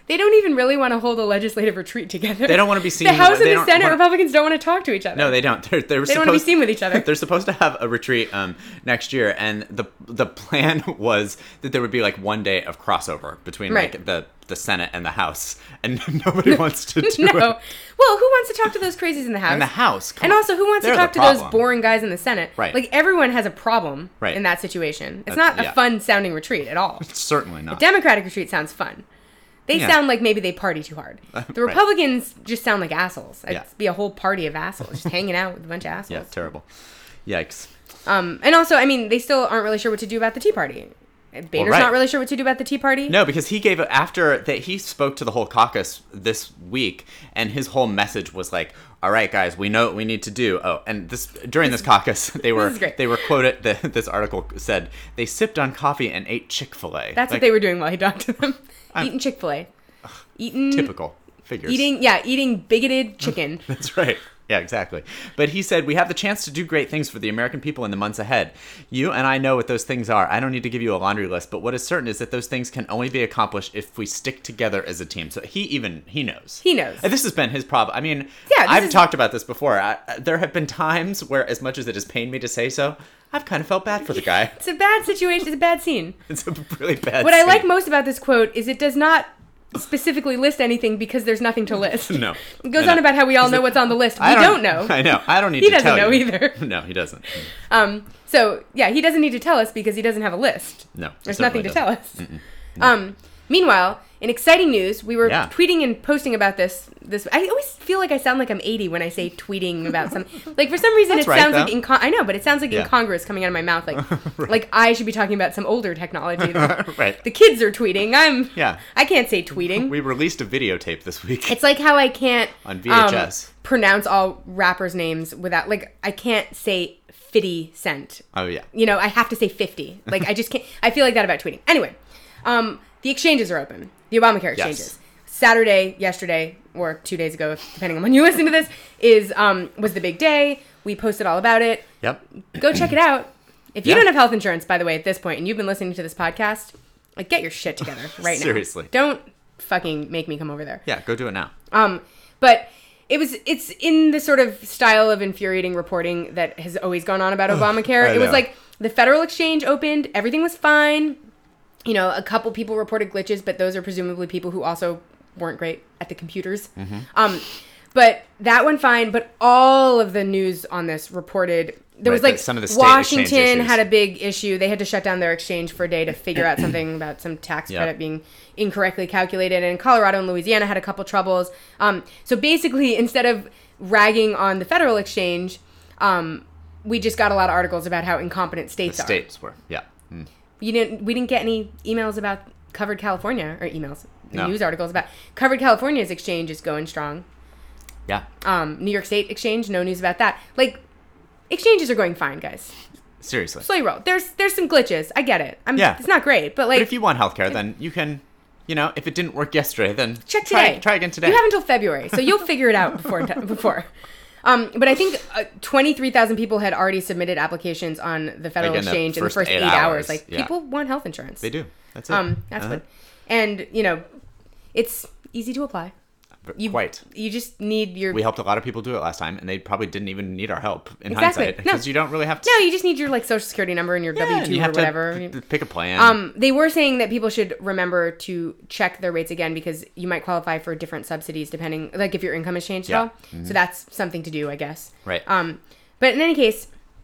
They don't even really want to hold a legislative retreat together. They don't want to be seen. The House and they the don't Senate wanna, Republicans don't want to talk to each other. No, they don't. They're, they're they supposed, don't want to be seen with each other. They're supposed to have a retreat um, next year, and the the plan was that there would be like one day of crossover between Right. like the the Senate and the House, and nobody wants to do no. it. Well, who wants to talk to those crazies in the House? And the House, come and on. also, who wants They're to talk the to those problem. boring guys in the Senate? Right. Like, everyone has a problem Right. in that situation. It's That's- not a yeah. fun-sounding retreat at all. Certainly not. A Democratic retreat sounds fun. They Yeah. sound like maybe they party too hard. The Right. Republicans just sound like assholes. It'd Yeah. be a whole party of assholes, just hanging out with a bunch of assholes. Yeah, terrible. Yikes. Um, and also, I mean, they still aren't really sure what to do about the Tea Party. Boehner's right. not really sure what to do about the Tea Party. No, because he gave after that he spoke to the whole caucus this week, and his whole message was like, "All right, guys, we know what we need to do." Oh, and this during this caucus, they were is great. they were quoted. The, this article said they sipped on coffee and ate Chick-fil-A. That's Like, what they were doing while he talked to them. I'm- Eating Chick-fil-A. Eating typical figures. Eating, yeah, eating bigoted chicken. That's right. Yeah, exactly. But he said, we have the chance to do great things for the American people in the months ahead. You and I know what those things are. I don't need to give you a laundry list, but what is certain is that those things can only be accomplished if we stick together as a team. So he even, he knows. He knows. And this has been his problem. I mean, Yeah, this I've is- talked about this before. I, there have been times where, as much as it has pained me to say so, I've kind of felt bad for the guy. It's a bad situation. It's a bad scene. It's a really bad What I scene. like most about this quote is it does not specifically list anything because there's nothing to list. No. It goes I on know. about how we all know what's on the list. We I don't, know. I know. I don't need He to doesn't tell know you. either. No, he doesn't. Um, so, yeah, he doesn't need to tell us because he doesn't have a list. No. he There's nothing to certainly tell us. doesn't. Um, meanwhile, in exciting news, we were Yeah. tweeting and posting about this. This I always feel like I sound like I'm eighty when I say tweeting about something. Like for some reason, That's it right, sounds like though. incon- I know, but it sounds like Yeah. incongruous coming out of my mouth. Like, like I should be talking about some older technology. Right. The kids are tweeting. I'm. Yeah. I can't say tweeting. We released a videotape this week. It's like how I can't On V H S. um, pronounce all rappers' names without like I can't say fifty cent. Oh, yeah. You know, I have to say fifty. Like I just can't. I feel like that about tweeting. Anyway, um, the exchanges are open. The Obamacare exchanges. Yes. Saturday, yesterday, or two days ago, depending on when you listen to this, is um was the big day. We posted all about it. Yep. Go check it out. If you Yeah. don't have health insurance, by the way, at this point, and you've been listening to this podcast, like get your shit together right now. Seriously. Don't fucking make me come over there. Yeah, go do it now. Um, but it was it's in the sort of style of infuriating reporting that has always gone on about Obamacare. I It was know. like the federal exchange opened, everything was fine. You know, a couple people reported glitches, but those are presumably people who also weren't great at the computers. Mm-hmm. Um, but that one fine. But all of the news on this reported there was Right, like the- some of the state exchange Washington issues. had a big issue. They had to shut down their exchange for a day to figure out something about some tax Yeah. credit being incorrectly calculated. And Colorado and Louisiana had a couple troubles. Um, so basically, instead of ragging on the federal exchange, um, we just got a lot of articles about how incompetent The states are. states were. Yeah. Mm. You didn't. We didn't get any emails about Covered California or emails, No. news articles about Covered California's exchange is going strong. Yeah. Um, New York State exchange, no news about that. Like, exchanges are going fine, guys. Seriously. Slowly roll. There's there's some glitches. I get it. I'm, Yeah. It's not great, but like, But if you want healthcare, then you can, you know, if it didn't work yesterday, then check try, today. try again today. You have until February, so you'll figure it out before before. Um, but I think uh, twenty-three thousand people had already submitted applications on the federal Like in the exchange in the first first eight eight, hours. hours, Like yeah. people want health insurance. They do. That's it. Um, that's Uh-huh. what. And you know, it's easy to apply. You, Quite. You just need your. We helped a lot of people do it last time, and they probably didn't even need our help in Exactly. hindsight. No. Because you don't really have to. No, you just need your like social security number and your Yeah, W and two you or have whatever. to p- pick a plan. Um, they were saying that people should remember to check their rates again because you might qualify for different subsidies depending, like if your income has changed Yeah. at all. So that's something to do, I guess. Right. Um, but in any case,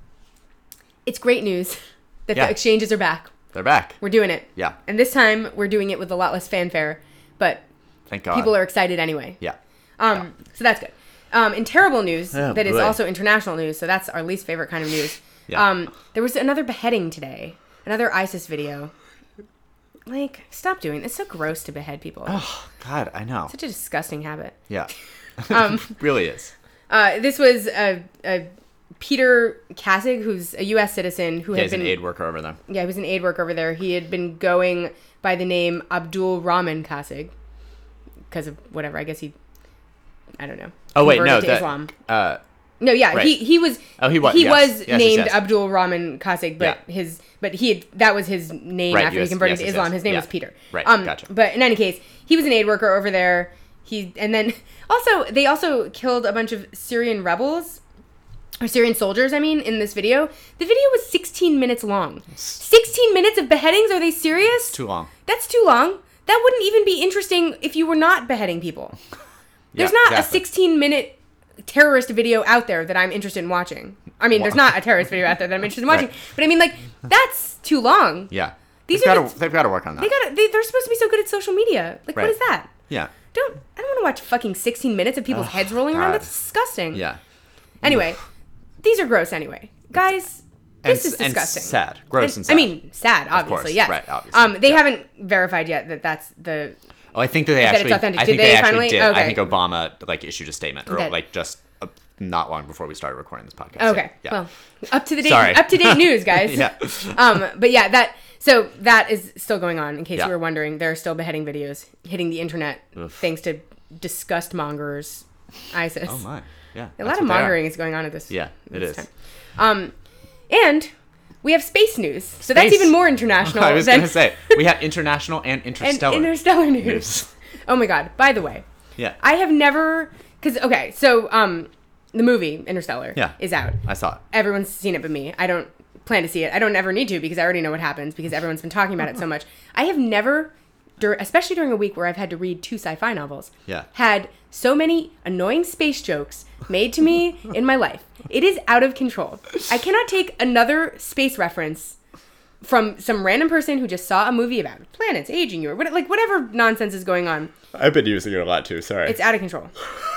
it's great news that Yeah. the exchanges are back. They're back. We're doing it. Yeah. And this time we're doing it with a lot less fanfare, but Thank God. people are excited anyway. Yeah. Um, so that's good. Um, in terrible news, Oh, that is boy. also international news, so that's our least favorite kind of news. Yeah. Um, there was another beheading today, another ISIS video. Like, stop doing this. It's so gross to behead people. Oh, God, I know. Such a disgusting habit. Yeah. Um, really is. Uh, this was uh, uh, Peter Kassig, who's a U S citizen who Yeah, had he's been an aid worker over there. yeah, he was an aid worker over there. He had been going by the name Abdul Rahman Kassig because of whatever. I guess he, I don't know. Oh, wait, converted no. to That, Islam. uh, No, yeah, Right. he he was. Oh, he was, He yes. was Yes, yes, named yes. Abdul Rahman Kasig, but Yeah. his but he had, that was his name Right, after yes, he converted yes, to yes, Islam. yes. His name Yeah. was Peter. Right, Um, gotcha. But in any case, he was an aid worker over there. He and then also they also killed a bunch of Syrian rebels. Or Syrian soldiers, I mean, in this video. The video was sixteen minutes long. sixteen minutes of beheadings? Are they serious? Too long. That's too long. That wouldn't even be interesting if you were not beheading people. There's Yeah, not exactly. a sixteen minute terrorist video out there that I'm interested in watching. I mean, there's not a terrorist video out there that I'm interested in watching. Right. But I mean, like, that's too long. Yeah. These they've are got the- to they've got to work on that. They gotta, they, they're supposed to be so good at social media. Like, Right. what is that? Yeah. Don't, I don't want to watch fucking sixteen minutes of people's Oh, heads rolling around. God. That's disgusting. Yeah. Anyway, these are gross anyway. Guys, this And- is disgusting. And sad. Gross and, And- sad. I mean, sad, obviously, course. yes. Right, obviously. Um, they Yeah. haven't verified yet that that's the... Oh, I think that they That it's actually. authentic. I Did think they they, actually finally? did. Okay. I think Obama like issued a statement, or Okay. like just uh, not long before we started recording this podcast. Okay, Yeah. well, up to the date, Sorry. up to date news, guys. Yeah. Um, but yeah, that so that is still going on. In case Yeah. you were wondering, there are still beheading videos hitting the internet Oof. thanks to disgust mongers, ISIS. Oh my. Yeah. A lot of mongering is going on at this. Yeah, it this is. time. Um, and we have space news, so that's Space. even more international. I was than, gonna say we have international and and interstellar. interstellar news. news. Oh my god! By the way, Yeah. I have never because okay, so um, the movie Interstellar Yeah. is out. I saw it. Everyone's seen it but me. I don't plan to see it. I don't ever need to because I already know what happens because everyone's been talking about it so much. I have never, dur- especially during a week where I've had to read two sci-fi novels, Yeah. had so many annoying space jokes made to me in my life. It is out of control. I cannot take another space reference from some random person who just saw a movie about planets aging you or what, like whatever nonsense is going on. I've been using it a lot too. Sorry. It's out of control.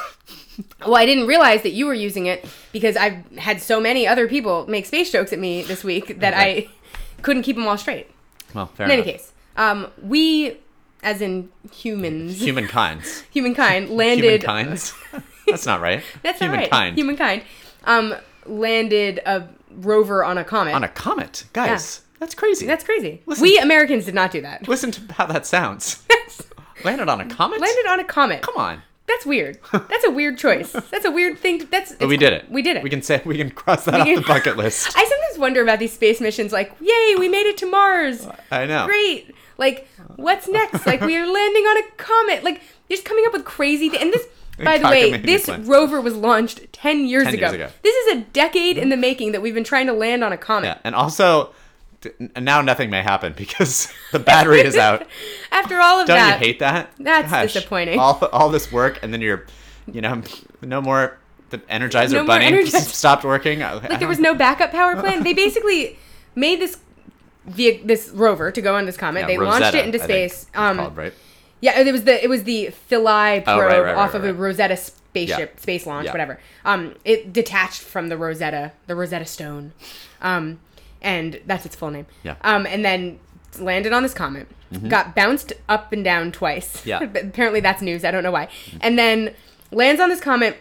Well, I didn't realize that you were using it because I've had so many other people make space jokes at me this week that Okay. I couldn't keep them all straight. well, fair In any enough. case, um, we, as in humans, Humankinds. humankind, landed. Humankinds. That's not right. That's not right. Humankind. Humankind, um, landed a rover on a comet. On a comet, guys. That's crazy. That's crazy. Listen- we Americans did not do that. Listen to how that sounds. Landed on a comet. Landed on a comet. Come on. That's weird. That's a weird choice. That's a weird thing. To, that's. But we did it. We did it. We can say we can cross that off can- the bucket list. I sometimes wonder about these space missions. Like, yay, we made it to Mars. I know. Great. Like, what's next? Like, we are landing on a comet. Like, you're just coming up with crazy things. And this, by the way, Cockamamie this plans. rover was launched ten years ten ago. years ago. This is a decade in the making that we've been trying to land on a comet. Yeah, and also, t- now nothing may happen because the battery is out. After all of Don't that. you hate that? That's disappointing. All, all this work, and then you're, you know, no more. The Energizer No more Bunny Energizer- stopped working. Like, there was no backup power plan. They basically made this via this rover to go on this comet. Yeah, they Rosetta, launched it into I think space. it's Um, called, right? Yeah, it was the it was the Philae Oh, probe right, right, off right, of a right. Rosetta spaceship, Yeah. space launch, Yeah. whatever. Um, it detached from the Rosetta, the Rosetta Stone, um, and that's its full name. Yeah. Um, and then landed on this comet, got bounced up and down twice. Yeah. But apparently that's news. I don't know why. And then lands on this comet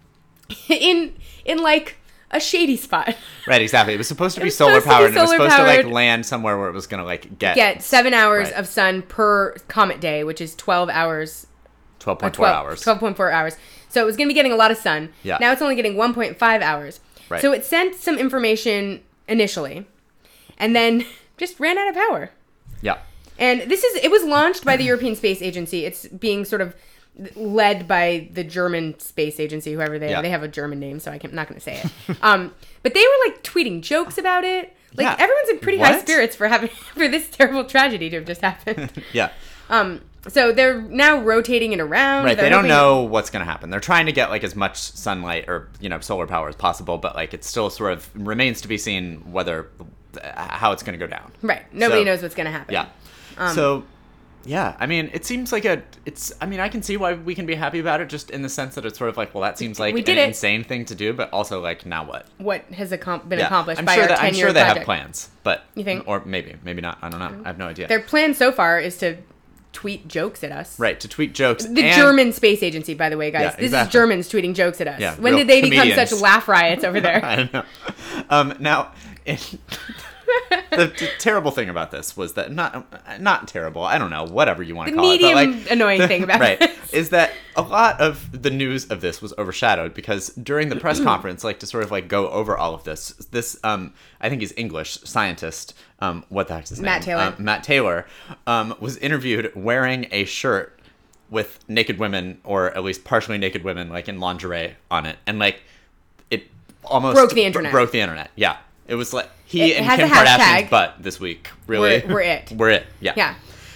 in in like a shady spot. Right, exactly. It was supposed to It be was solar supposed to be powered, and it was supposed to like solar-powered. land somewhere where it was gonna like get Get seven hours Right. of sun per comet day, which is twelve hours. twelve Uh, point four hours. twelve point four hours. So it was going to be getting a lot of sun. Yeah. Now it's only getting one point five hours. Right. So it sent some information initially and then just ran out of power. Yeah. And this is, it was launched by the European Space Agency. It's being sort of led by the German Space Agency, whoever they Yeah. are. They have a German name, so I can, I'm not going to say it. um, but they were like tweeting jokes about it. Like Yeah. everyone's in pretty high What? spirits for having, for this terrible tragedy to have just happened. Yeah. Um, so they're now rotating it around. Right, They're they don't hoping- know what's going to happen. They're trying to get like as much sunlight or you know solar power as possible, but like it still sort of remains to be seen whether how it's going to go down. Right. Nobody So- knows what's going to happen. Yeah. Um, so, yeah, I mean, it seems like a. It's. I mean, I can see why we can be happy about it, just in the sense that it's sort of like, well, that seems like We an did it. insane thing to do, but also like, now what? What has accom- been Yeah. accomplished I'm by sure our that I'm ten-year sure they project? have plans, but You think? or maybe, maybe not. I don't know. I have no idea. Their plan so far is to tweet jokes at us. Right, to tweet jokes. The and- German Space Agency, by the way, guys. Yeah, This exactly. is Germans tweeting jokes at us. Yeah, when real did they become comedians. such laugh riots over there? I don't know. Um, now, in, the, the terrible thing about this was that not not terrible. I don't know, whatever you want to the call medium it. Medium like, annoying thing about right, this. is that a lot of the news of this was overshadowed because during the press conference, like to sort of like go over all of this, this um I think he's English scientist. Um, what the heck's his name? Matt Taylor. Um, Matt Taylor um, was interviewed wearing a shirt with naked women, or at least partially naked women, like in lingerie on it, and like it almost broke the internet. Broke the internet. Yeah, it was like he It and has Kim a hashtag. Kardashian's butt this week. Really, We're, we're it. we're it. Yeah. Yeah.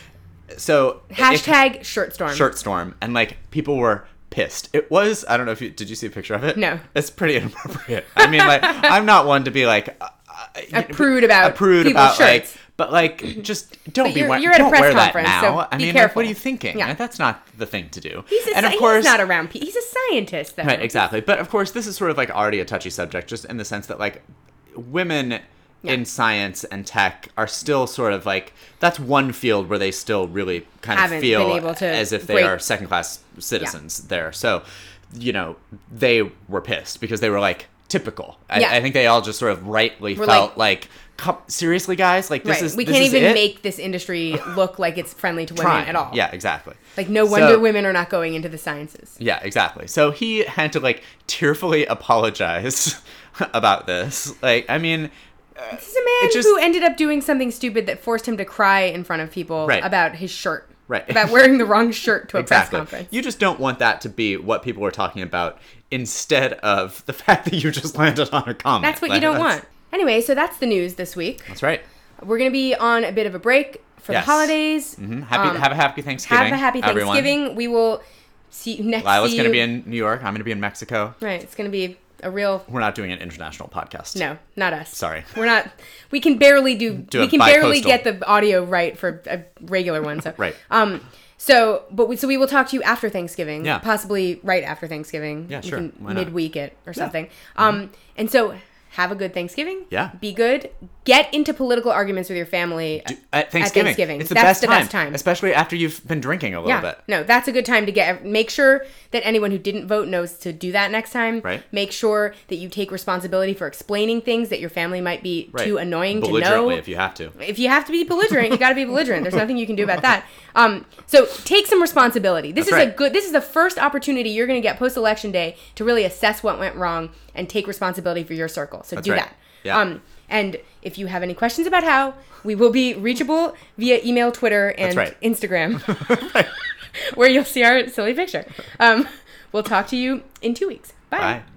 So Hashtag shirt storm. Shirt storm, and like people were pissed. It was. I don't know if you did. You see a picture of it? No. It's pretty inappropriate. I mean, like I'm not one to be like uh, a prude about a prude people's about shirts. like. But like, just don't But be you're- wearing. you're at a don't press wear that conference, now. so I be mean, careful. like, what are you thinking? Yeah. That's not the thing to do. He's, a, and of he's course, not around. pe- He's a scientist, though. right, exactly. But of course, this is sort of like already a touchy subject, just in the sense that like women Yeah. in science and tech are still sort of like that's one field where they still really kind Haven't of feel been able to as if they break- are second class citizens there. So, you know, they were pissed because they were like typical. I, Yeah. I think they all just sort of rightly We're felt like, come, seriously, guys, like this Right. is we this can't is even it? make this industry look like it's friendly to women Trying. at all. Yeah, exactly. Like, no So- wonder women are not going into the sciences. Yeah, exactly. So he had to like tearfully apologize about this. Like, I mean, This is a man It just- who ended up doing something stupid that forced him to cry in front of people Right. about his shirt. Right. About wearing the wrong shirt to a exactly. press conference. You just don't want that to be what people were talking about instead of the fact that you just landed on a comment. That's what Like, you don't that's- want. Anyway, so that's the news this week. That's right. We're going to be on a bit of a break for Yes. the holidays. hmm Happy, Um, have a happy Thanksgiving. Have a happy everyone. Thanksgiving. We will see you next Lila's see going to you- be in New York. I'm going to be in Mexico. Right. It's going to be a real... We're not doing an international podcast. No, not us. Sorry. We're not... We can barely do... Do we a can barely bi-coastal. get the audio right for a regular one. So. Right. Um... So, but we, so we will talk to you after Thanksgiving, Yeah. possibly right after Thanksgiving. Yeah, We sure. can Why not? midweek it or something. Um, and so have a good Thanksgiving. Yeah. Be good. Get into political arguments with your family Do- At Thanksgiving. At Thanksgiving. It's the, That's best, the time, best time. especially after you've been drinking a little Yeah. bit. No, that's a good time to get. Make sure that anyone who didn't vote knows to do that next time. Right. Make sure that you take responsibility for explaining things that your family might be Right. too annoying to know. Belligerently, if you have to. If you have to be belligerent, you got to be belligerent. There's nothing you can do about that. Um, so take some responsibility. This That's is a right. good. This is the first opportunity you're going to get post election day to really assess what went wrong and take responsibility for your circle. So That's do right. that. Yeah. Um, and if you have any questions about how, we will be reachable via email, Twitter, and right. Instagram, where you'll see our silly picture. Um, we'll talk to you in two weeks. Bye. Bye.